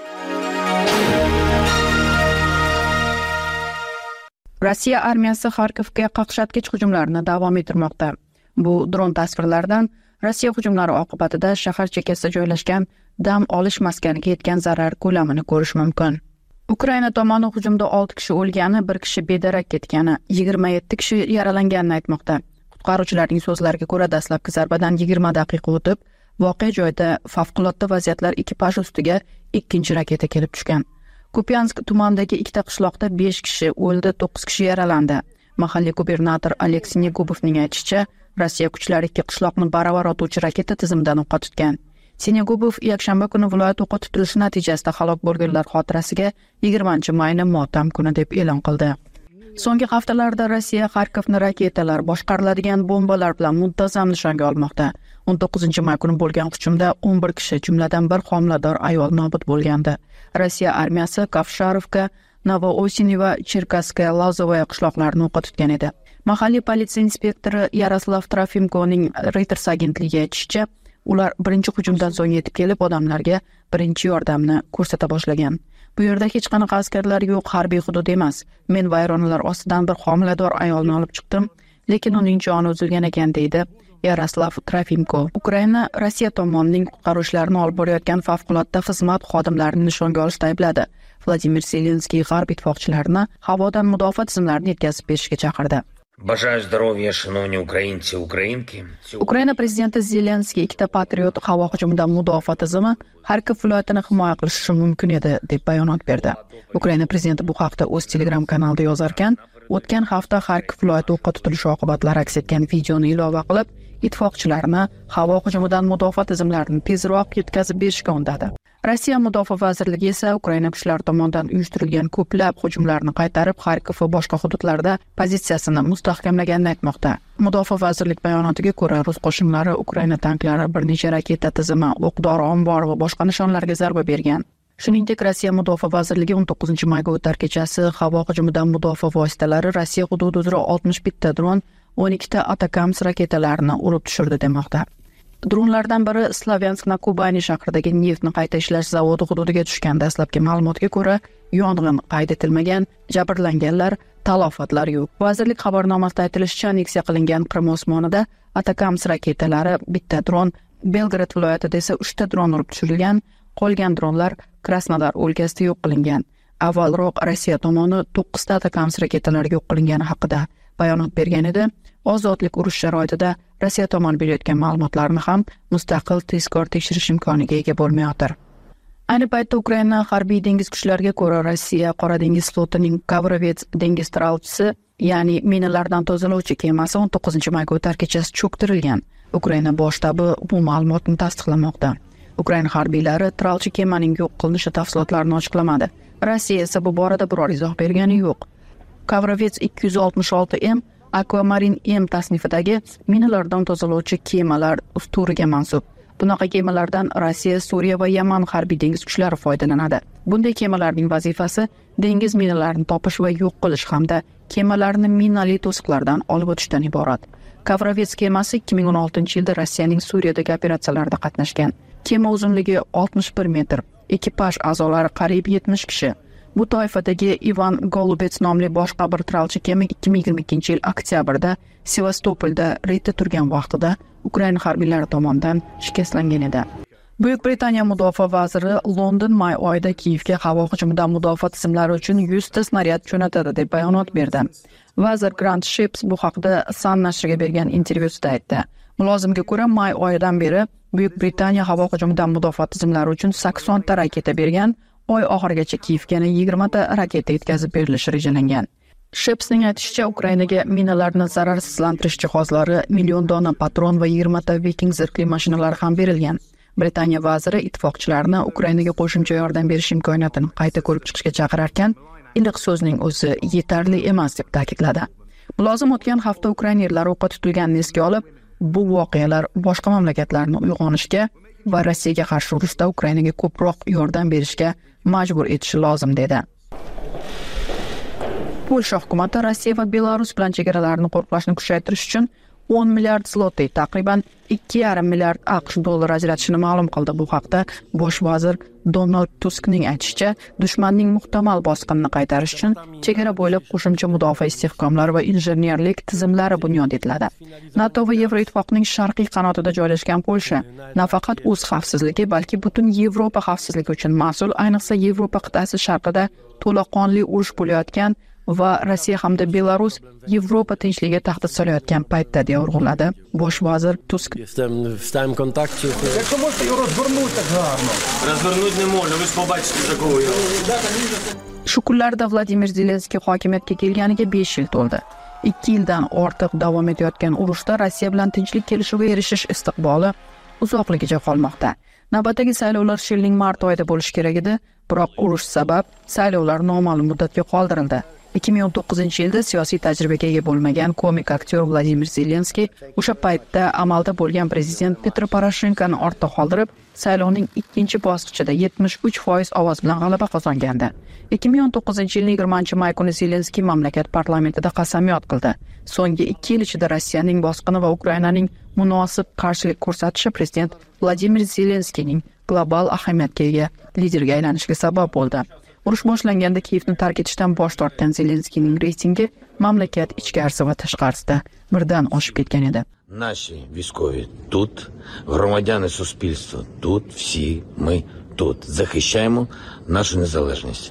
Rossiya armiyasi Xarkovga qaqshatgich hujumlarini davom ettirmoqda. Bu dron tasvirlaridan Rossiya hujumlari oqibatida shahar chekkasida joylashgan dam olish maskaniga yetgan zarar ko'lamini ko'rish mumkin. Ukraina tomoni hujumda olti kishi o'lgani, bir kishi bedarak ketgani, yigirma yetti kishi yaralanganini aytmoqda. Qutqaruvchilarning so'zlariga ko'ra, dastlabki zarbadan yigirma daqiqa o'tib, voqea joyida favqulodda vaziyatlar ekipaji ustiga ikkinchi raketa kelib tushgan. Kupyansk tumanidagi ikkita qishloqda besh kishi o'ldi, to'qqiz kishi yaralandi. Mahalliy gubernator Aleksey Negubovning aytishicha, Rossiya kuchlari ikki qishloqni baravar otuvchi raketa tizimidan o'qqa tutgan. Senegubov yakshanba kuni viloyat o'qqa tutilishi natijasida halok bo'lganlar xotirasiga yigirmanchi mayni motam kuni deb e'lon qildi. So'nggi haftalarda Rossiya Xarkovni raketalar, boshqariladigan bombalar bilan muntazam nishonga olmoqda. o'n to'qqizinchi may kuni bo'lgan hujumda o'n bir kishi, jumladan bir homilador ayol nobud bo'lgandi. Rossiya armiyasi Kavsharovka, Novoosiniy va Cherkaskaya Lazovaya qishloqlarini o'qqa tutgan edi. Mahalliy politsiya inspektori Yaroslav Trofimkoning Reuters agentligiga aytishicha, ular birinchi hujumdan so'ng yetib kelib, odamlarga birinchi yordamni ko'rsata boshlagan. Bu yerda hech qanaqa askarlar yo'q, harbiy hudud emas. Men vayronalar ostidan bir homilador ayolni olib chiqdim, lekin uning joni uzilgan ekan, deydi Yaroslav Trofimko. Ukraina Rossiya tomonining qutqaruvchilarni olib borayotgan favqulodda xizmat xodimlarini nishonga olishda aybladi. Vladimir Zelenskiy g'arb ittifoqchilarini havodan mudofaa tizimlarini yetkazib berishga chaqirdi. Бажаю здоров'я, шановні українці, українки. Ukraina prezidenti Zelenskiy ikkita Patriot havo hujumidan mudofaa tizimi Xarkov viloyatini himoya qilishi mumkin edi deb bayonot berdi. Ukraina prezidenti bu haqda o'z Telegram kanalida yozarkan, o'tgan hafta Xarkov viloyati o'qqa tutilishi oqibatlari aks etgan videoni ilova qilib, ittifoqchilarni havo hujumidan mudofaa tizimlarini tezroq yetkazib berishga undadi. Rossiya mudofaa vazirligi esa Ukraina kuchlari tomonidan uyushtirilgan ko'plab hujumlarni qaytarib, Xarkov va boshqa hududlarda pozitsiyasini mustahkamlaganini aytmoqda. Mudofaa vazirlik bayonotiga ko'ra, rus qo'shinlari Ukraina tanklari bir necha raketa tizimi, o'q-dori ombori va boshqa nishonlarga zarba bergan. Shuningdek, Rossiya mudofaa vazirligi o'n to'qqizinchi mayga o'tar kechasi havo hujumidan mudofaa vositalari Rossiya hududi uzra oltmish bitta dron, o'n ikkita Atakams raketalarini urib tushirdi demoqda. Dronlardan biri Slavyansk-na-Kubani shahridagi neftni qayta ishlash zavodi hududiga tushgan. Dastlabki ma'lumotga ko'ra, yong'in qayd etilmagan, jabrlanganlar, talofatlar yo'q. Vazirlik xabarnomasida aytilishicha, aneksiya qilingan Qrim osmonida Atakams raketalari, bitta dron, Belgrad viloyatida esa uchta dron urib tushirilgan, qolgan dronlar Krasnodar o'lkasida yo'q qilingan. Avvalroq Rossiya tomoni to'qqizta Atakams raketalar yo'q qilingani haqida bayonot bergan edi. Ozodlik urush sharoitida Rossiya tomoni berayotgan ma'lumotlarni ham mustaqil tezkor tekshirish imkoniga ega bo'lmayotir. Ayni paytda Ukraina harbiy dengiz kuchlariga ko'ra, Rossiya Qora dengiz flotining Kavrovets dengiz tralchisi, ya'ni minalardan tozalovchi kemasi o'n to'qqizinchi mayga o'tar kechasi cho'ktirilgan. Ukraina bosh shtabi bu ma'lumotni tasdiqlamoqda. Ukraina harbiylari tralchi kemaning yo'q qilinishi tafsilotlarini ochiqlamadi. Rossiya esa bu borada biror izoh bergani yo'q. Kavrovets ikki yuz oltmish olti M Aquamarine M tasnifidagi minalardan tozalovchi kemalar usturiga mansub. Bunaqa kemalardan Rossiya, Suriya va Yaman harbiy dengiz kuchlari foydalanadi. Bunday kemalarning vazifasi dengiz minalarini topish va yo'q qilish hamda kemalarni minali to'siqlardan olib o'tishdan iborat. Kavrovets kemasi ikki ming o'n oltinchi yilda Rossiyaning Suriyadagi operatsiyalarida qatnashgan. Kema uzunligi oltmish bir metr, ekipaj a'zolari qariyb yetmish kishi. Bu toifadagi Ivan Golubets nomli boshqa bir tralchi kema ikki ming yigirma ikkinchi yil oktyabrda Sevastopolda reydda turgan vaqtida Ukraina harbiylari tomonidan shikastlangan edi. Buyuk Britaniya mudofaa vaziri London may oyida Kiyevga havo hujumidan mudofaa tizimlari uchun yuz ta snaryad jo'natadi deb bayonot berdi. Vazir Grant Shapps bu haqda Sun nashriga bergan intervyusida aytdi. Mulozimga ko'ra, may oyidan beri Buyuk Britaniya havo hujumidan mudofaa tizimlari uchun sakson ta raketa bergan, oy oxirigacha Kiyevga yigirma ta raketa yetkazib berilishi rejalangan. Shepsning aytishicha, Ukrainaga minalarni zararsizlantirish jihozlari, million dona patron va yigirma ta Viking zirhli mashinalari ham berilgan. Britaniya vaziri ittifoqchilarni Ukrainaga qo'shimcha yordam berish imkoniyatini qayta ko'rib chiqishga chaqirarkan, iliq so'zning o'zi yetarli emas deb ta'kidladi. Mulozim o'tgan hafta ukrainaliklar o'qqa tutilganini esga olib, bu voqealar boshqa mamlakatlarni uyg'onishga va Rossiyaga qarshi urushda Ukrainaga ko'proq yordam berishga majbur etishi lozim dedi. Polsha hukumati Rossiya va Belarus bilan chegaralarni qo'riqlashni kuchaytirish uchun o'n milliard zloty, taqriban ikki yarim milliard AQSh dollari ajratishini ma'lum qildi. Bu haqda bosh vazir Donald Tuskning aytishicha, dushmanning muhtamal bosqinini qaytarish uchun chegara bo'ylab qo'shimcha mudofaa istehkomlari va injenerlik tizimlari bunyod etiladi. NATO va Yevroittifoqning sharqiy qanotida joylashgan Polsha nafaqat o'z xavfsizligi, balki butun Yevropa xavfsizligi uchun mas'ul, ayniqsa Yevropa qit'asi sharqida to'laqonli urush bo'layotgan va Rossiya hamda Belarus Yevropa tinchligiga tahdid solayotgan paytda deya urg'uladi bosh vazir Tusk. Shu kunlarda Vladimir Zelenskiy hokimiyatga kelganiga besh yil to'ldi. ikki yildan ortiq davom etayotgan urushda Rossiya bilan tinchlik kelishuviga erishish istiqboli uzoqligicha qolmoqda. Navbatdagi saylovlar shu yilning mart oyida bo'lishi kerak edi, biroq urush sabab saylovlar noma'lum muddatga qoldirildi. ikki ming o'n to'qqizinchi yilda siyosiy tajribaga ega bo'lmagan komik aktyor Vladimir Zelenskiy o'sha paytda amalda bo'lgan prezident Petro Poroshenkoni ortda qoldirib, saylovning ikkinchi bosqichida yetmish uch foiz ovoz bilan g'alaba qozongandi. ikki ming o'n to'qqizinchi yilning yigirmanchi may kuni Zelenskiy mamlakat parlamentida qasamyod qildi. So'nggi ikki yil ichida Rossiyaning bosqini va Ukrainaning munosib qarshilik ko'rsatishi prezident Vladimir Zelenskiyning global ahamiyatga ega liderga aylanishiga sabab bo'ldi. Urush boshlanganda Kiyevni tark etishdan bosh tortgan Zelenskiyning reytingi mamlakat ichkarisi va tashqarisida birdan oshib ketgan edi. Наші військові тут, громадяни суспільства тут, всі ми тут. Захищаємо нашу незалежність.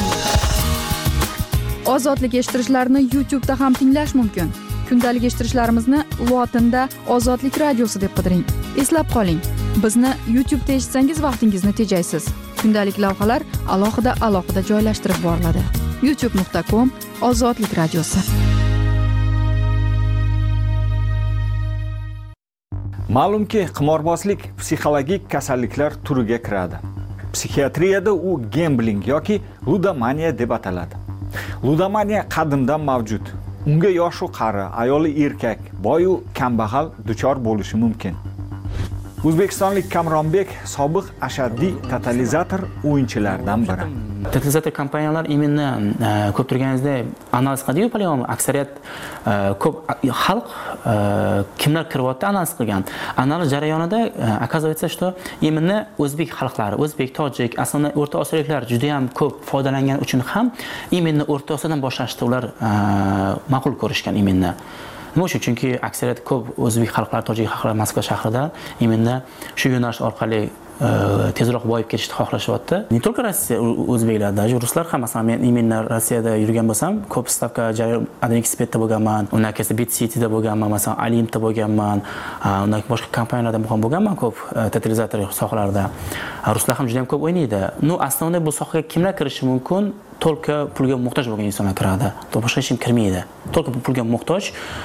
Ozodlik eshittirishlarni YouTube da ham tinglash mumkin. Kundalik eshittirishlarimizni lotinda Ozodlik radiosi deb qidiring. Eslab qoling, bizni YouTube'da eshitsangiz vaqtingizni tejaysiz. Kundalik lavhalar alohida alohida joylashtirib boriladi. youtube nuqta com Ozodlik radiosi. Ma'lumki, qimorbozlik psixologik kasalliklar turiga kiradi. Psixiatriyada u gambling yoki ludomaniya deb ataladi. Ludomaniya qadimdan mavjud. Unga yosh-u qari, ayoli erkak, boy-u kambag'al duchor bo'lishi mumkin. O'zbekistonlik Kamronbek sobiq ashaddiy totalizator o'yinchilardan biri. Totalizator kompaniyalar именно ko'p turganingizda analiz qiladi-yu, polyom aksariyat ko'p xalq kimlar kiryapti analiz qilgan. Analiz jarayonida оказывается, что именно o'zbek xalqlari, o'zbek, tojik, aslida O'rta Osiyoliklar juda ham ko'p foydalangani uchun ham именно O'rta Osiyodan boshlashdi ular ma'qul ko'rishgan именно. Nima uchun? Chunki aksariyat ko'p o'zbek xalqlar, tojik xalqlar Moskva shahrida именно shu yo'nalish orqali tezroq boyib ketishni xohlashyapti. Не только Rossiya, o'zbeklar, даже ruslar ham, masalan, men именно Rossiyada yurgan bo'lsam, ko'p stavka Adrexpetda bo'lganman, undan keyin Bit Cityda bo'lganman, masalan, Alimda bo'lganman, undan boshqa kompaniyalarda ham bo'lganman ko'p totalizator sohalarida. Ruslar ham juda ham ko'p o'ynaydi. Ну, aslida bu sohaga kimlar kirishi mumkin? Только pulga muhtoj bo'lgan insonlar kiradi. Boshqa hech kim kirmaydi. Только pulga muhtoj,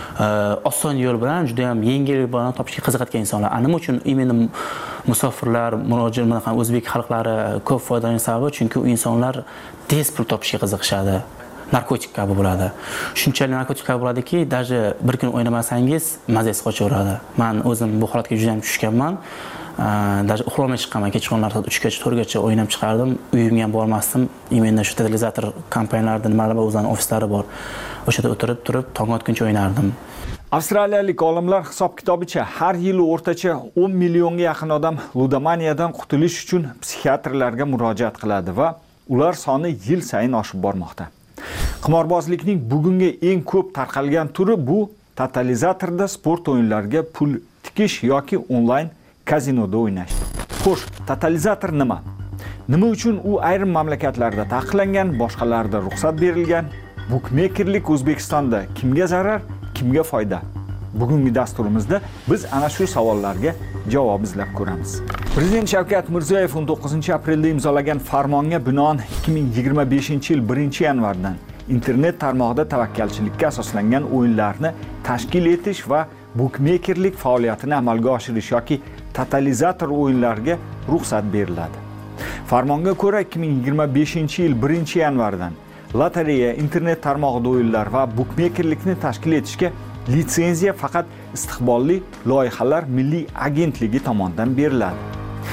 oson yo'l bilan, juda ham yengil yo'l bilan topishga qiziqadigan insonlar. Nima uchun именно musofirlar, murojaat mana o'zbek xalqlari ko'p foydalanish sababi, chunki u insonlar tez pul topishga qiziqishadi. Narkotik kabi bo'ladi. Shunchalik narkotik kabi bo'ladiki, даже bir kun o'ynamasangiz mazasi qochaveradi. Men o'zim bu holatga juda ham tushganman. Даже uxlamay chiqqanman, kechqurunlar soat uchgacha, to'rtgacha o'ynab chiqardim. Uyimga ham bormasdim. Imенно shu totalizator kompaniyalarida nimalar bor, o'zlarining ofislari bor. O'sha yerda o'tirib turib, tong otguncha o'ynardim. Avstraliyalik olimlar hisob-kitobicha har yili o'rtacha o'n millionga yaqin odam ludomaniyadan qutulish uchun psixiatrlarga murojaat qiladi va ular soni yil sayin oshib bormoqda. Qimorbozlikning bugungi eng ko'p tarqalgan turi bu totalizatorda sport o'yinlariga pul tikish yoki onlayn kazinoda o'ynash. Xo'sh, totalizator nima? Nima uchun u ayrim mamlakatlarda taqiqlangan, boshqalarida ruxsat berilgan? Bukmekerlik O'zbekistonda kimga zarar, kimga foyda? Bugungi dasturimizda biz ana shu savollarga javob izlab ko'ramiz. Prezident Shavkat Mirziyoyev o'n to'qqizinchi aprelda imzolagan farmonga binoan ikki ming yigirma beshinchi yil birinchi yanvardan internet tarmog'ida tavakkalchilikka asoslangan o'yinlarni tashkil etish va bukmekerlik faoliyatini amalga oshirish yoki totalizator o'yinlarga ruxsat beriladi. Farmonga ko'ra ikki ming yigirma beshinchi yil birinchi yanvardan lotereya, internet tarmog'ida o'yinlar va bukmekerlikni tashkil etishga litsenziya faqat istiqbolli loyihalar milliy agentligi tomonidan beriladi.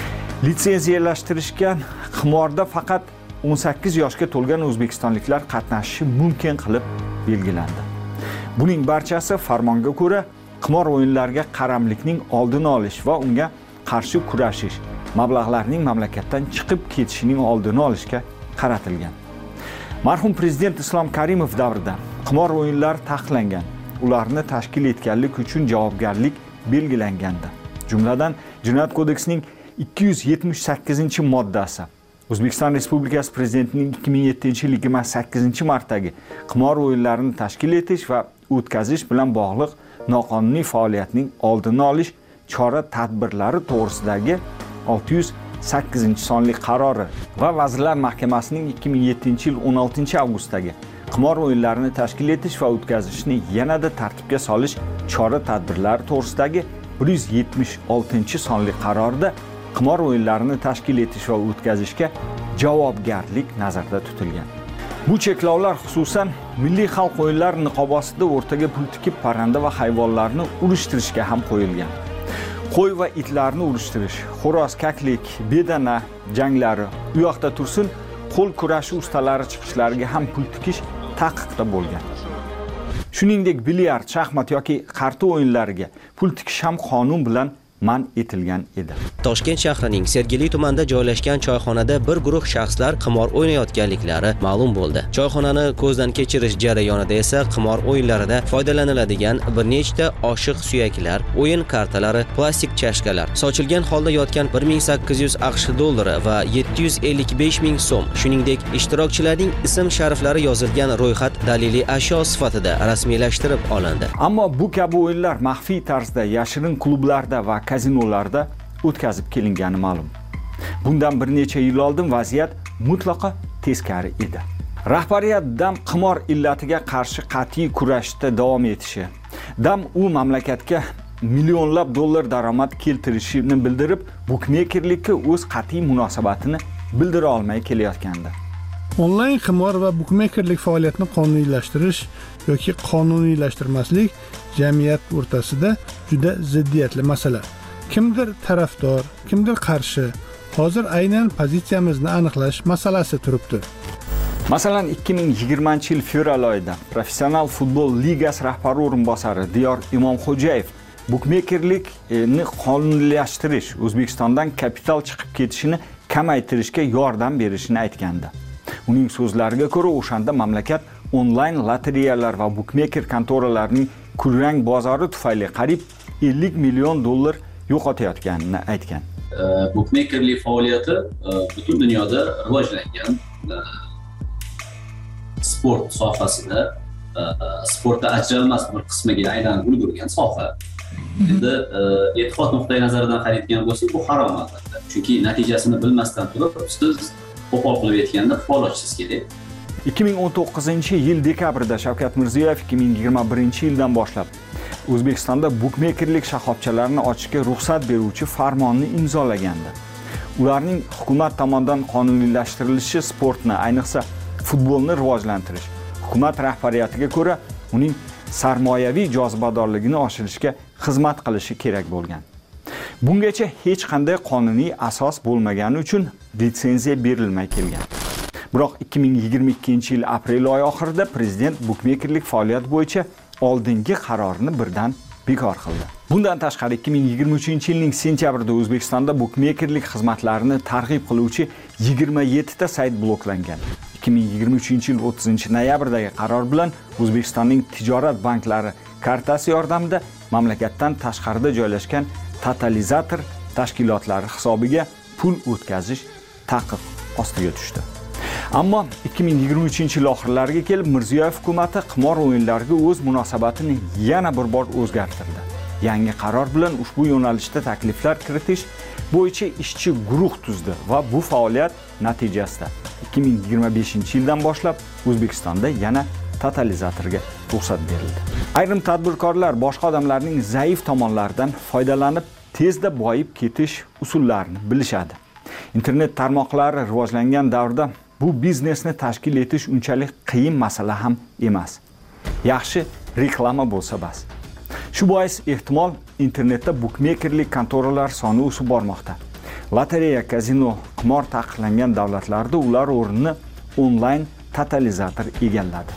Litsenziyalashtirishgan qimorda faqat o'n sakkiz yoshga to'lgan o'zbekistonliklar qatnashishi mumkin qilib belgilandi. Buning barchasi farmonga ko'ra qimor o'yinlariga qaramlikning oldini olish va unga qarshi kurashish, mablag'larning mamlakatdan chiqib ketishining oldini olishga qaratilgan. Marhum prezident Islom Karimov davrida qimor o'yinlari taqiqlangan, ularni tashkil etganlik uchun javobgarlik belgilangandi. Jumladan, Jinoyat kodeksining ikki yuz yetmish sakkizinchi moddasi O'zbekiston Respublikasi Prezidentining ikki ming yettinchi yil yigirma sakkizinchi martdagi qimor o'yinlarini tashkil etish va o'tkazish bilan bog'liq noqonuniy faoliyatning oldini olish chora-tadbirlari to'g'risidagi olti yuz sakkizinchi sonli qarori va Vazirlar Mahkamasining ikki ming yettinchi yil o'n oltinchi avgustdagi qimor o'yinlarini tashkil etish va o'tkazishni yanada tartibga solish chora-tadbirlari to'g'risidagi bir yuz yetmish oltinchi sonli qarorda qimor o'yinlarini tashkil etish va o'tkazishga javobgarlik nazarda tutilgan. Bu cheklovlar xususan milliy xalq o'yinlari niqobasida o'rtaga pul tikib parranda va hayvonlarni urishtirishga ham qo'yilgan. Qo'y va itlarni urishtirish, xo'roz, kaklik, bedana janglari u yoqda tursin, qo'l kurashi ustalari chiqishlariga ham pul tikish taqiqda bo'lgan. Shuningdek, bilyard, shaxmat yoki qarta o'yinlariga pul tikish ham qonun bilan man etilgan edi. Toshkent shahrining Sergeli tumanida joylashgan choyxonada bir guruh shaxslar qimor o'ynayotganliklari ma'lum bo'ldi. Choyxonani ko'zdan kechirish jarayonida esa qimor o'yinlarida foydalaniladigan bir nechta oshiq suyaklar, o'yin kartalari, plastik chashkalar, sochilgan holda yotgan bir ming sakkiz yuz aqsh dollari va yetti yuz ellik besh ming so'm, shuningdek ishtirokchilarning ism-shariflari yozilgan ro'yxat daliliy ashyo sifatida rasmiylashtirib olindi. Ammo bu kabi o'yinlar maxfiy tarzda yashirin klublarda va kazinolarda o'tkazib kelingani ma'lum. Bundan bir necha yil oldin vaziyat mutlaqo teskari edi. Rahbariyat dam qimor illatiga qarshi qat'iy kurashda davom etishi, dam u mamlakatga millionlab dollar daromad keltirishini bildirib, bukmekerlikka o'z qat'iy munosabatini bildira olmay kelayotgandi. Onlayn qimor va bukmekerlik faoliyatini qonuniylashtirish yoki qonuniylashtirmaslik jamiyat o'rtasida juda ziddiyatli masala. Kimdir tarafdor, kimdir qarshi. Hozir aynan pozitsiyamizni aniqlash masalasi turibdi. Masalan, ikki ming yigirmanchi yil fevral oyida Professional futbol ligasi rahbari o'rinbosari Diyor Imomxo'jayev bukmekerlikni qonuniylashtirish O'zbekistondan kapital chiqib ketishini kamaytirishga yordam berishini aytgandi. Uning so'zlariga ko'ra, o'shanda mamlakat onlayn lotereyalar va bukmeker kontoralarining kurrang bozori tufayli qariyb ellik million dollar yo'qotayotganini aytgan. Bukmekerlik faoliyati butun dunyoda rivojlangan sport sohasida sportda ajralmas bir qismiga aylanib ulgurgan soha. Endi e'tiqod nuqtai nazaridan qaraydigan bo'lsak, bu harom albatta. Chunki natijasini bilmasdan turib, siz qo'pol qilib aytganda fol ochsiz kerak. ikki ming o'n to'qqizinchi yil dekabrida Shavkat Mirziyoyev ikki ming yigirma birinchi yildan boshlab O'zbekistonda bukmekerlik shoxobchalarini ochishga ruxsat beruvchi farmonni imzolagandi. Ularning hukumat tomonidan qonuniylashtirilishi sportni, ayniqsa futbolni rivojlantirish, hukumat rahbariyatiga ko'ra uning sarmoyaviy jozibadorligini oshirishga xizmat qilishi kerak bo'lgan. Bungacha hech qanday qonuniy asos bo'lmagani uchun litsenziya berilmay kelgan. Biroq ikki ming yigirma ikkinchi yil aprel oyi oxirida prezident bukmekerlik faoliyati bo'yicha oldingi qarorini birdan bekor qildi. Bundan tashqari ikki ming yigirma uchinchi yilning sentyabrida O'zbekistonda bukmekerlik xizmatlarini targ'ib qiluvchi yigirma yettita sayt bloklangan. ikki ming yigirma uchinchi yil o'ttizinchi noyabrdagi qaror bilan O'zbekistonning tijorat banklari kartasi yordamida mamlakatdan tashqarida joylashgan totalizator tashkilotlari hisobiga pul o'tkazish taqiq ostiga tushdi. Ammo ikki ming yigirma uchinchi yil oxirlariga kelib Mirziyoyev hukumatı qimor o'yinlariga o'z munosabatini yana bir bor o'zgartirdi. Yangi qaror bilan ushbu yo'nalishda takliflar kiritish bo'yicha ishchi guruh tuzdi va bu faoliyat natijasida ikki ming yigirma beshinchi yildan boshlab O'zbekistonda yana totalizatorga ruxsat berildi. Ayrim tadbirkorlar boshqa odamlarning zaif tomonlaridan foydalanib tezda boyib ketish usullarini bilishadi. Internet tarmoqlari rivojlangan davrda bu biznesni tashkil etish unchalik qiyin masala ham emas. Yaxshi reklama bo'lsa bas. Shu bois ehtimol internetda bukmekerlik kontoralar soni o'sib bormoqda. Lotereya, kazino, qimor taqiqlangan davlatlarda ular o'rnini onlayn totalizator egalladi.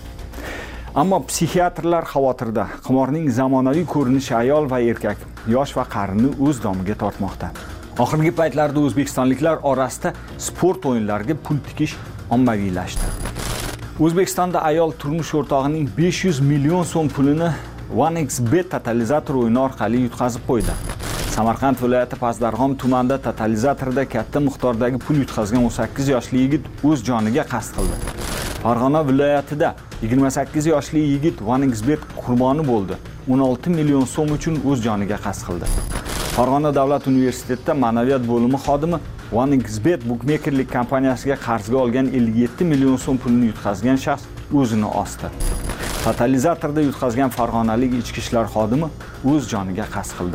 Ammo psixiatrlar xavotirda. Qimorning zamonaviy ko'rinishi ayol va erkak, yosh va qarini o'z domiga tortmoqda. Oxirgi paytlarda o'zbekistonliklar orasida sport o'yinlariga pul tikish ommaviylashdi. O'zbekistonda ayol turmush o'rtog'ining besh yuz million so'm pulini OneXBet totalizator o'yini orqali yutqazib qo'ydi. Samarqand viloyati Pazdarg'om tumanida totalizatorda katta miqdordagi pul yutqazgan o'n sakkiz yoshli yigit o'z joniga qasd qildi. Farg'ona viloyatida yigirma sakkiz yoshli yigit OneXBet qurboni bo'ldi. o'n olti million so'm uchun o'z joniga qasd qildi. Farg'ona davlat universitetida ma'naviyat bo'limi xodimi OneXBet bukmekerlik kompaniyasiga qarzga olgan ellik yetti million so'm pulni yutqazgan shaxs o'zini osdi. Totalizatorda yutqazgan farg'onalik ichki ishlar xodimi o'z joniga qasd qildi.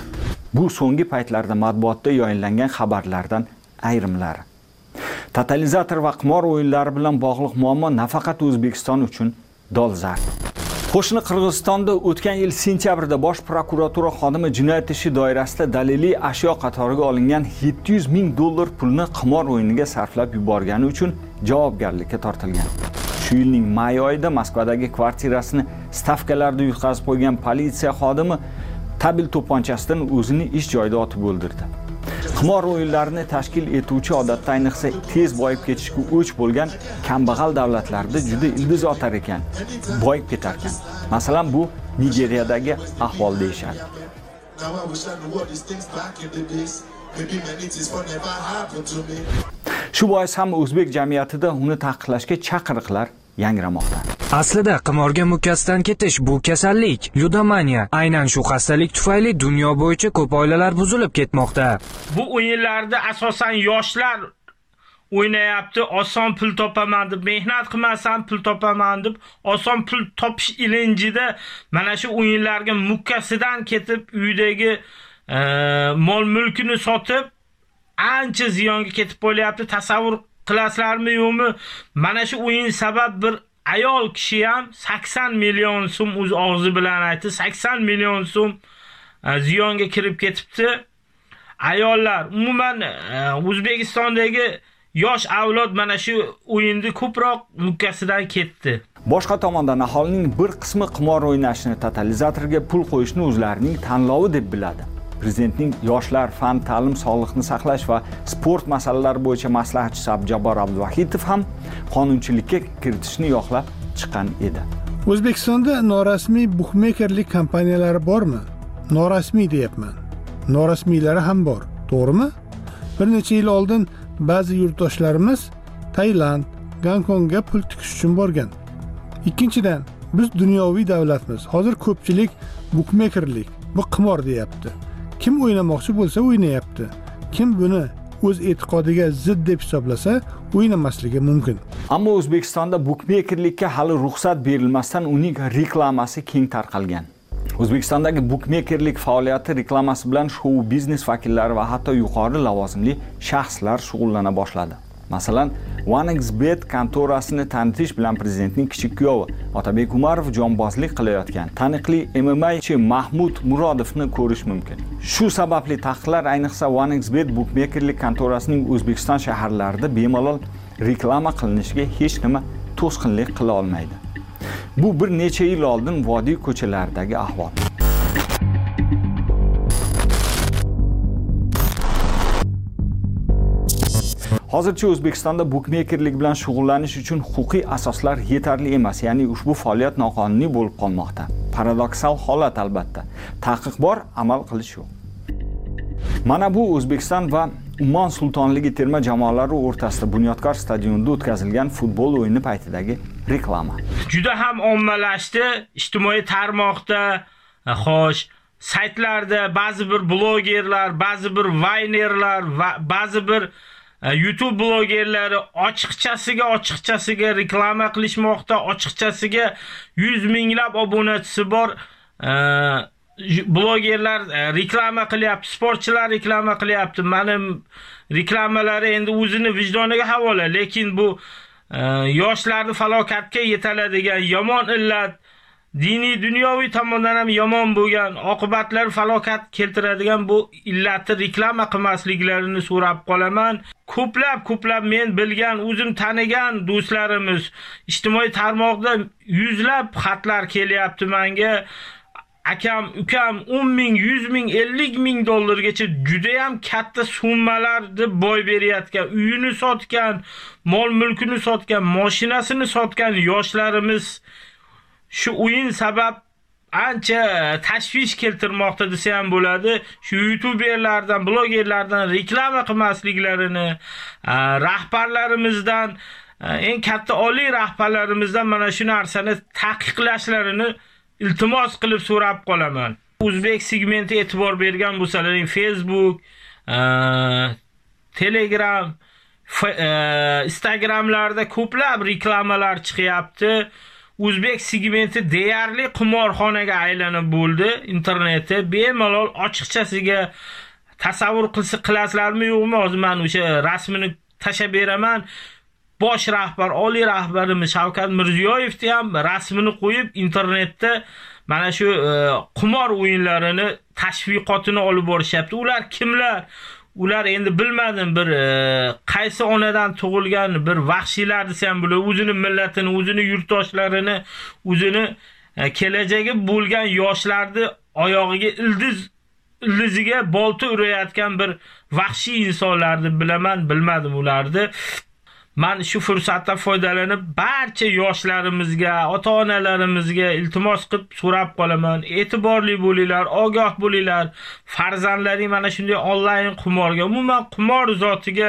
Bu so'nggi paytlarda matbuotda yoyinlangan xabarlardan ayrimlari. Totalizator va qimor o'yinlari bilan bog'liq muammo nafaqat O'zbekiston uchun dolzarb. Qo'shni Qirg'izistonda o'tgan yil sentyabrda bosh prokuratura xodimi jinoyat ishi doirasida daliliy ashyo qatoriga olingan yetti yuz ming dollar pulni qimor o'yiniga sarflab yuborgani uchun javobgarlikka tortilgan. Shu yilning may oyida Moskvadagi kvartirasini stavkalarda yutqazib qo'ygan politsiya xodimi tabil to'pponchasidan o'zini ish joyida otib o'ldirdi. Qimor o'yinlarini tashkil etuvchi odatda ayniqsa tez boyib ketishga o'ch bo'lgan kambag'al davlatlarda juda ildiz otar ekan, boyib ketar ekan. Masalan, bu Nigeriyadagi ahvol deyishadi. Shu bois ham o'zbek jamiyatida uni taqiqlashga chaqiriqlar yangramoqda. Aslida qimorga mukkasidan ketish bu kasallik, ludomaniya. Aynan shu xastalik tufayli dunyo bo'yicha ko'p oilalar buzilib ketmoqda. Bu o'yinlarda asosan yoshlar o'ynayapti, oson pul topaman deb, mehnat qilmasam pul topaman deb, oson pul topish ilinjida mana shu o'yinlarga mukkasidan ketib, uydagi e, mol-mulkini sotib, ancha ziyonga ketib qolyapti. Tasavvur qilasizlarmi yo'qmi? Mana shu o'yin sabab bir ayol kishi ham sakson million so'm o'z og'zi bilan aytdi, sakson million so'm ziyonga kirib ketibdi. Ayollar umuman O'zbekistondagi yosh avlod mana shu o'yinda ko'proq mukkasidan ketdi. Boshqa tomondan aholining bir qismi qimor o'ynashni, totalizatorga pul qo'yishni o'zlarining tanlovi deb biladi. Prezidentning yoshlar, fan, ta'lim, sog'liqni saqlash va sport masalalari bo'yicha maslahatchisi Abdujabbor Abduvahidov ham qonunchilikka kiritishni yoqlab chiqqan edi. O'zbekistonda norasmiy bukmekerlik kompaniyalari bormi? Norasmiy deyapman. Norasmiylari ham bor, to'g'rimi? Bir necha yil oldin ba'zi yurtdoshlarimiz Tailand, Gonkongga pul tikish uchun borgan. Ikkinchidan, biz dunyoviy davlatmiz. Hozir ko'pchilik bukmekerlik, bu qimor deyapti. Kim o'ynamoqchi bo'lsa o'ynayapti. Kim buni o'z e'tiqodiga zid deb hisoblasa, o'ynamasligi mumkin. Ammo O'zbekistonda bukmekerlikka hali ruxsat berilmasdan uning reklamasi keng tarqalgan. O'zbekistondagi bukmekerlik faoliyati reklamasi bilan shou biznes vakillari va hatto yuqori lavozimli shaxslar shug'ullana boshladi. Masalan, OneXBet kontorasini tanitish bilan prezidentning kichik kuyovi Otabek Umarov jonbozlik qilayotgan taniqli M M A-chi Mahmud Murodovni ko'rish mumkin. Shu sababli taqiqlar ayniqsa OneXBet bukmekerlik kontorasining O'zbekiston shaharlarida bemalol reklama qilinishiga hech nima to'sqinlik qila olmaydi. Bu bir necha yil oldin vodiy ko'chalaridagi ahvol. Hozircha O'zbekistonda bukmekerlik bilan shug'ullanish uchun huquqiy asoslar yetarli emas, ya'ni ushbu faoliyat noqonuniy bo'lib qolmoqda. Paradoksal holat albatta. Taqiq bor, amal qilish yo'q. Mana bu O'zbekiston va Ummon sultonligi terma jamoalari o'rtasida Bunyodkor stadionida o'tkazilgan futbol o'yini paytidagi reklama. Juda ham ommalashdi ijtimoiy tarmoqda, xo'sh, saytlarda ba'zi bir blogerlar, ba'zi bir vaynerlar va ba'zi bir YouTube blogerlari ochiqchasiga ochiqchasiga reklama qilishmoqda, ochiqchasiga yuz minglab obunachisi bor blogerlar reklama qilyapti, sportchilar reklama qilyapti. Mening reklamalari endi o'zini vijdoniga havola, lekin bu yoshlarni falokatga yetaladigan yomon illat, diniy dunyoviy tomondan ham yomon bo'lgan oqibatlar falokat keltiradigan bu illatni reklama qilmasliklarini so'rab qolaman. Ko'plab ko'plab men bilgan, o'zim tanigan do'stlarimiz ijtimoiy tarmoqda yuzlab xatlar kelyapti menga. Akam, ukam o'n ming, yuz ming, ellik ming dollargacha juda ham katta summalarni boy berayotgan, uyini sotgan, mol mulkini sotgan, mashinasini sotgan yoshlarimiz shu o'yin sabab ancha tashvish keltirmoqda desa ham bo'ladi. Shu youtuberlardan, blogerlardan reklama qilmasliklarini, rahbarlarimizdan, eng katta oliy rahbarlarimizdan mana shu narsani taqiqlashlarini iltimos qilib so'rab qolaman. O'zbek segmenti e'tibor bergan bo'lsalaring, Facebook, Telegram, Instagramlarda ko'plab reklamalar chiqyapti. O'zbek segmenti deyarli qimorxonaga aylanib bo'ldi. Internetda bemalol ochiqchasiga tasavvur qilsa qilasizlarmi yo'qmi? Hozir men o'sha rasmini tashab beraman. Bosh rahbar, oliy rahbarimiz Shavkat Mirziyoyevni ham rasmini qo'yib internetda mana shu qimor o'yinlarini tashviqotini olib borishyapti. Ular kimlar? Ular endi bilmadim, bir qaysi onadan tug'ilgan bir vahshiylar desam bo'ladi. O'zini millatini, o'zini yurtdoshlarini, o'zini kelajagi bo'lgan yoshlarni oyog'iga ildiz ildiziga bolta urayotgan bir vahshiy insonlarni bilaman, bilmadim ularni. Men shu fursatdan foydalanib barcha yoshlarimizga, ota-onalarimizga iltimos qilib so'rab qolaman. E'tiborli bo'linglar, ogoh bo'linglar. Farzandlaring mana shunday onlayn qimorga, umuman qimor zotiga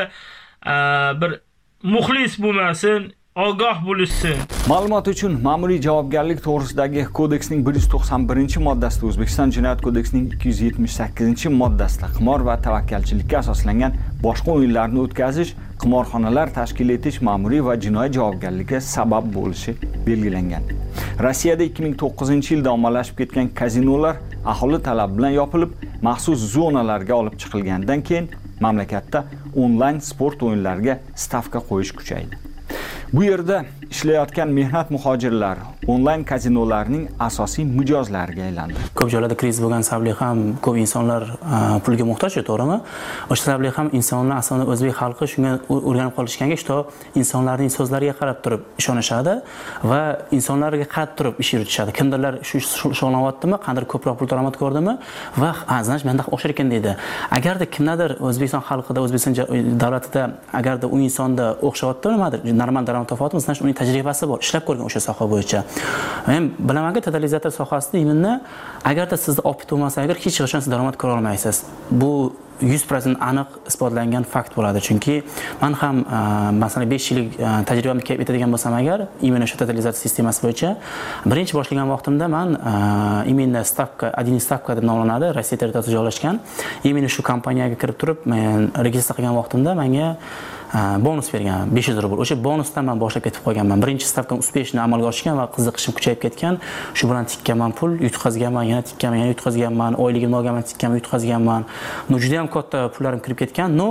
bir muxlis bo'lmasin, ogoh bo'lishsin. Ma'lumot uchun, ma'muriy javobgarlik to'g'risidagi kodeksning bir yuz to'qson birinchi moddasida, O'zbekiston Jinoyat kodeksining ikki yuz yetmish sakkizinchi moddasida qimor va tavakkalchilikka asoslangan boshqa o'yinlarni o'tkazish, qimorxonalar tashkil etish ma'muriy va jinoiy javobgarlikka sabab bo'lishi belgilangan. Rossiyada ikki ming to'qqizinchi yilda ommalashib ketgan kazinolar aholi talabi bilan yopilib, maxsus zonalarga olib chiqilgandan keyin mamlakatda onlayn sport o'yinlariga stavka qo'yish kuchaydi. Bu yerda ishlayotgan mehnat muhojirlari onlayn kazinolarning asosiy mijozlariga aylandi. Ko'p joylarda kriz bo'lgan sababli ham ko'p insonlar pulga muhtoj, to'g'rimi? O'sha sababli ham insonlar aslida o'zbek xalqi shunga o'rganib qolishganga, shu insonlarning so'zlariga qarab turib ishonishadi va insonlarga qarab turib ish yuritishadi. Kimdirlar shu shug'ullanyaptimi, qanday ko'proq pul daromad ko'rdimi va aznash menda o'xshar ekan deydi. Agarda kimdadir O'zbekiston xalqida, O'zbekiston davlatida agarda u insonda o'xshayapti, nimadir normal daromad topyapti, bizdan uning tajribasi bor, ishlab ko'rgan o'sha soha bo'yicha. Men bilamanki, totalizator sohasida iminni agarda sizda opit bo'lmasa, agar hech qachon siz daromad ko'ra olmaysiz. Bu yuz foiz aniq isbotlangan fakt bo'ladi. Chunki men ham masalan besh yillik tajribamni kelib etadigan bo'lsam agar, imенно shu totalizator sistemasi bo'yicha birinchi boshlagan vaqtimda men imенно stavka, один stavka deb nomlanadi, Rossiya territoriyasida joylashgan. Imенно shu kompaniyaga kirib turib, men registratsiya qilgan vaqtimda menga bonus bergan besh yuz rubl. O'sha bonusdan men boshlab ketib qolganman. Birinchi stavkam uspешно amalga oshgan va qiziqishim kuchayib ketgan. Shu bilan tikkanman pul, yutqazganman, yana tikkanman, yana yutqazganman, oyligimni olganman, tikkanman, yutqazganman. No juda ham katta pullarim kirib ketgan. No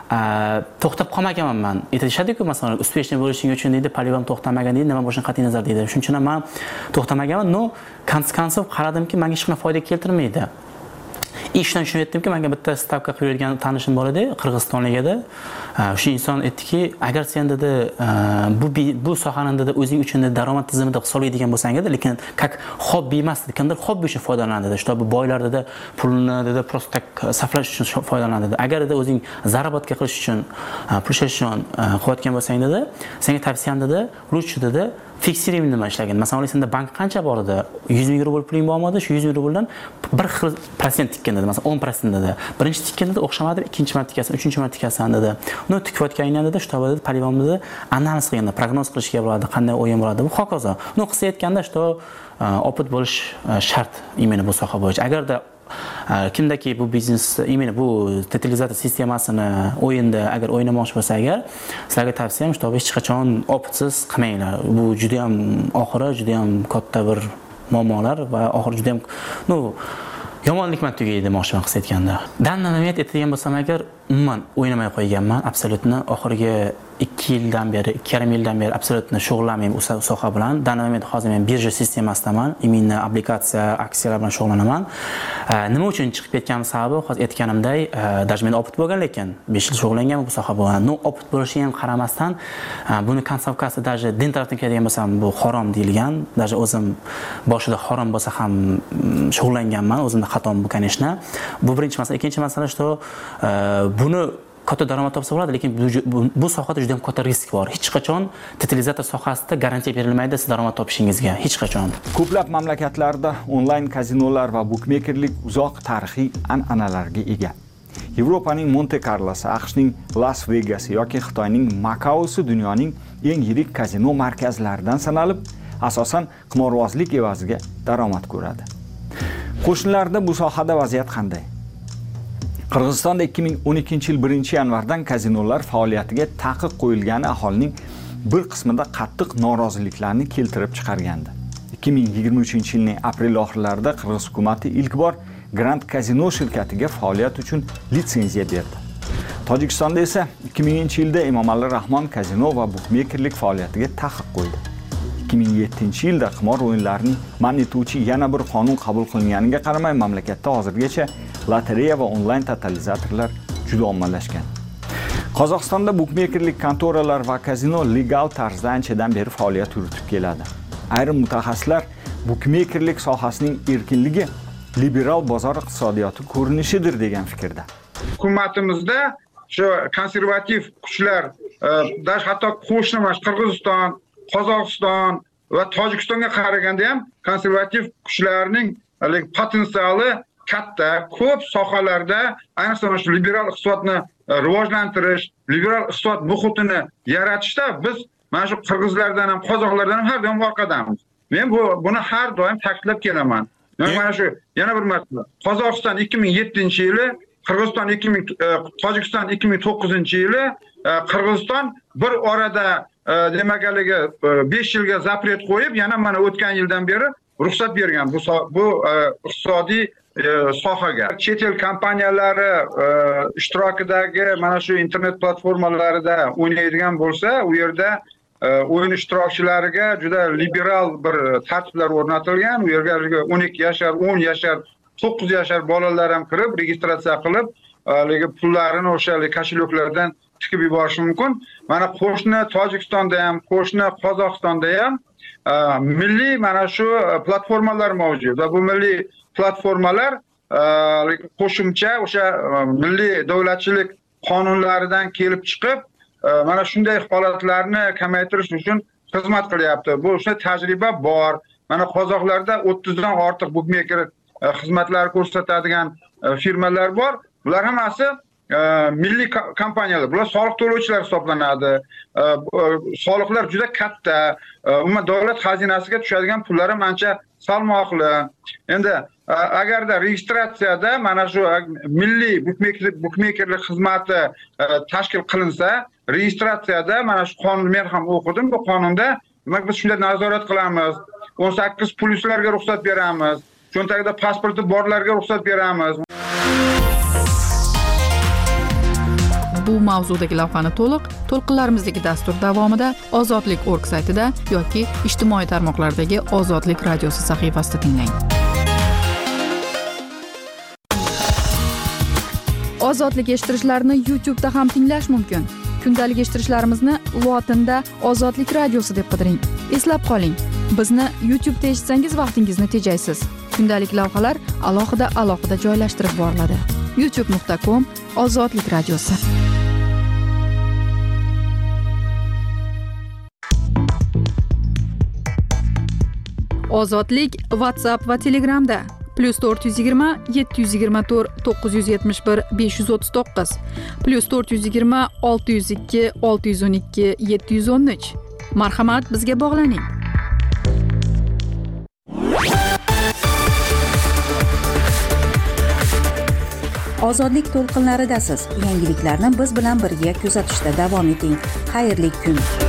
to'xtab qolmaganman men. Aytishadi-ku, masalan, uspешно bo'lishing uchun deydi, poligon to'xtamagan deydi, nima bo'lishini qat'iy nazar deydi. Shuning uchun ham men to'xtamaganman. No, konsekvensiv qaradimki, menga hech qanday foyda keltirmaydi. Ishdan shuni aytdimki, menga bitta stavka qo'yilgan tanishim bor edi, Qirg'izistonlik edi. Shu inson aytdiki, agar sen dedi bu bu sohani dedi o'zing uchun daromad tizimida hisoblaydigan bo'lsang edi, lekin как hobbi emas, kimdir hobbi uchun foydalanadi dedi. Shu bu boylar dedi pulni dedi просто так saflash uchun foydalanadi dedi. Agar dedi o'zing zarobatga qilish uchun, pul ishlash uchun qilayotgan bo'lsang dedi, senga tavsiyam dedi, lучше dedi fiksирование nima ishlagan. Masalan, senda bank qancha bor edi? yuz ming rubl puling bormadi, shu yuz ming rubldan bir xil prosent tikkan dedi. Masalan, o'n prosent dedi. Birinchi tikkan dedi, o'xshamadi, ikkinchi marta tikasan, uchinchi marta tikasan dedi. Uni tikayotganingdan dedi, shu tabada polivon dedi, analiz qilganda prognoz qilishga bo'ladi, qanday o'yin bo'ladi, bu hokazo. Uni qilsa aytganda, shu opit bo'lish shart imeni bu soha bo'yicha. Agarda kimdaki bu biznes imeni bu totalizator sistemasini o'yinda agar o'ynamoqchi bo'lsa agar, sizlarga tavsiyam shu hech qachon opitsiz qilmanglar. Bu juda ham oxiri juda ham katta bir muammolar va oxiri juda ham no yomonlikman tugaydi demoqchiman qilsa aytganda. Dannamet aytadigan bo'lsam agar umuman o'ynamay qo'yganman, absolyutni oxirgi ikki yildan beri, ikki yarim yildan beri absolyutni shug'ullanmayman u soha bilan. Dannamet hozir men birja sistemasidaman, imенно obligatsiya, aksiyalar bilan shug'ullanaman. Nima uchun chiqib ketganim sababi hozir aytganimday, даже men opit bo'lgan lekin besh yil shug'ullangan bu soha bilan. No opit bo'lishiga ham qaramasdan, buni konsovkasi даже din tarafdan keladigan bo'lsam bu harom deyilgan. Даже o'zim boshida harom bo'lsa ham shug'ullanganman, o'zimda xatom bu, конечно. Bu birinchi masala, ikkinchi masala shu buni katta daromad topsa bo'ladi, lekin bu, bu sohada juda ham katta risk bor. Hech qachon totalizator sohasida garantiya berilmaydi siz daromad topishingizga, hech qachon. Ko'plab mamlakatlarda onlayn kazinolar va bukmekerlik uzoq tarixiy an'analarga ega. Yevropaning Monte Carlosi, AQShning Las Vegasi yoki Xitoyning Makaosi dunyoning eng yirik kazino markazlaridan sanalib, asosan qimorbozlik evaziga daromad ko'radi. Qo'shnilarda bu sohada vaziyat qanday? Qirg'izistonda ikki ming o'n ikkinchi yil birinchi yanvardan kazinolar faoliyatiga taqiq qo'yilgani aholining bir qismida qattiq noroziliklarni keltirib chiqargandi. ikki ming yigirma uchinchi yilning aprel oxirlarida Qirg'iz hukumatı ilk bor Grand Casino shirkatiga faoliyat uchun litsenziya berdi. Tojikistonda esa ikki minginchi yilda Emomali Rahmon kazino va bukmekerlik faoliyatiga taqiq qo'ydi. ikki ming yettinchi yilda qimor o'yinlarini man etuvchi yana bir qonun qabul qilinganiga qaramay mamlakatda hozirgacha lotereya va onlayn totalizatorlar juda ommalashgan. Qozog'istonda bukmekerlik kontoralar va kazino legal tarzda anchadan beri faoliyat yuritib keladi. Ayrim mutaxassislar bukmekerlik sohasining erkinligi liberal bozor iqtisodiyoti ko'rinishidir degan fikrda. Hukumatimizda shu konservativ kuchlar, dash hatto qo'shnimash Qirg'iziston, Qozog'iston va Tojikistonga qaraganda ham konservativ kuchlarning potensiali katta, ko'p sohalarda, ayniqsa mana shu liberal iqtisodni rivojlantirish, liberal iqtisod muhitini yaratishda biz mana shu qirg'izlardan ham, qozoqlardan ham har doim orqadamiz. Men bu buni har doim ta'kidlab kelaman. Mana shu yana bir masala. Qozog'iston ikki ming yettinchi yili, Qirg'iziston ikki ming Tojikiston ikki ming to'qqizinchi yili, Qirg'iziston bir orada demakaliga besh yilga zapret qo'yib, yana mana o'tgan yildan beri ruxsat bergan bu bu iqtisodiy sohaga. Chet el kompaniyalari ishtirokidagi mana shu internet platformalarida o'ynaydigan bo'lsa, u yerda o'yin ishtirokchilariga juda liberal bir tartiblar o'rnatilgan. U yerga o'n ikki yashar, o'n yashar, to'qqiz yashar bolalar ham kirib, registratsiya qilib, lekin pullarini o'sha kosheloklardan tikib yuborish mumkin. Mana qo'shni Tojikistonda ham, qo'shni Qozog'istonda ham milliy mana shu platformalar mavjud va bu milliy platformalar qo'shimcha o'sha milliy davlatchilik qonunlaridan kelib chiqib, mana shunday holatlarni kamaytirish uchun xizmat qilyapti. Bu o'sha tajriba bor. Mana qozoqlarda o'ttizdan ortiq bukmeker xizmatlar ko'rsatadigan firmalar bor. Bular hammasi milliy kompaniyalar. Bular soliq to'lovchilar hisoblanadi. Soliqlar juda katta. Umuman davlat xazinasiga tushadigan pullar ham ancha salmoqli. Endi agarda registratsiyada mana shu milliy bukmekerlik bukmekerlik xizmati tashkil qilinsa, registratsiyada mana shu qonun men ham o'qidim. Bu qonunda demak biz shunday nazorat qilamiz. o'n sakkiz plyuslarga ruxsat beramiz. Cho'ntagida pasporti borlarga ruxsat beramiz. Bu mavzudagi lavhani to'liq to'lqinlarimizdagi dastur davomida ozodlik org saytida yoki ijtimoiy tarmoqlardagi Ozodlik radiosi sahifasida tinglang. Ozodlik eshittirishlarni YouTube da ham tinglash mumkin. Kundalik eshittirishlarimizni lotinda Ozodlik radiosi deb qidiring. Eslab qoling, bizni YouTube da eshitsangiz vaqtingizni tejaysiz. Kundalik lavhalar alohida alohida joylashtirib boriladi. youtube nuqta com Ozodlik radiosi. Ozodlik WhatsApp va Telegramda plus to'rt yuz yigirma yetti yuz yigirma to'rt to'qqiz yuz yetmish bir besh yuz o'ttiz to'qqiz plus to'rt yuz yigirma olti yuz ikki olti yuz o'n ikki yetti yuz o'n uch. Marhamat, bizga bog'laning. Ozodlik to'lqinlaridasiz. Yangiliklarni biz bilan birga kuzatishda davom eting. Xayrli kun.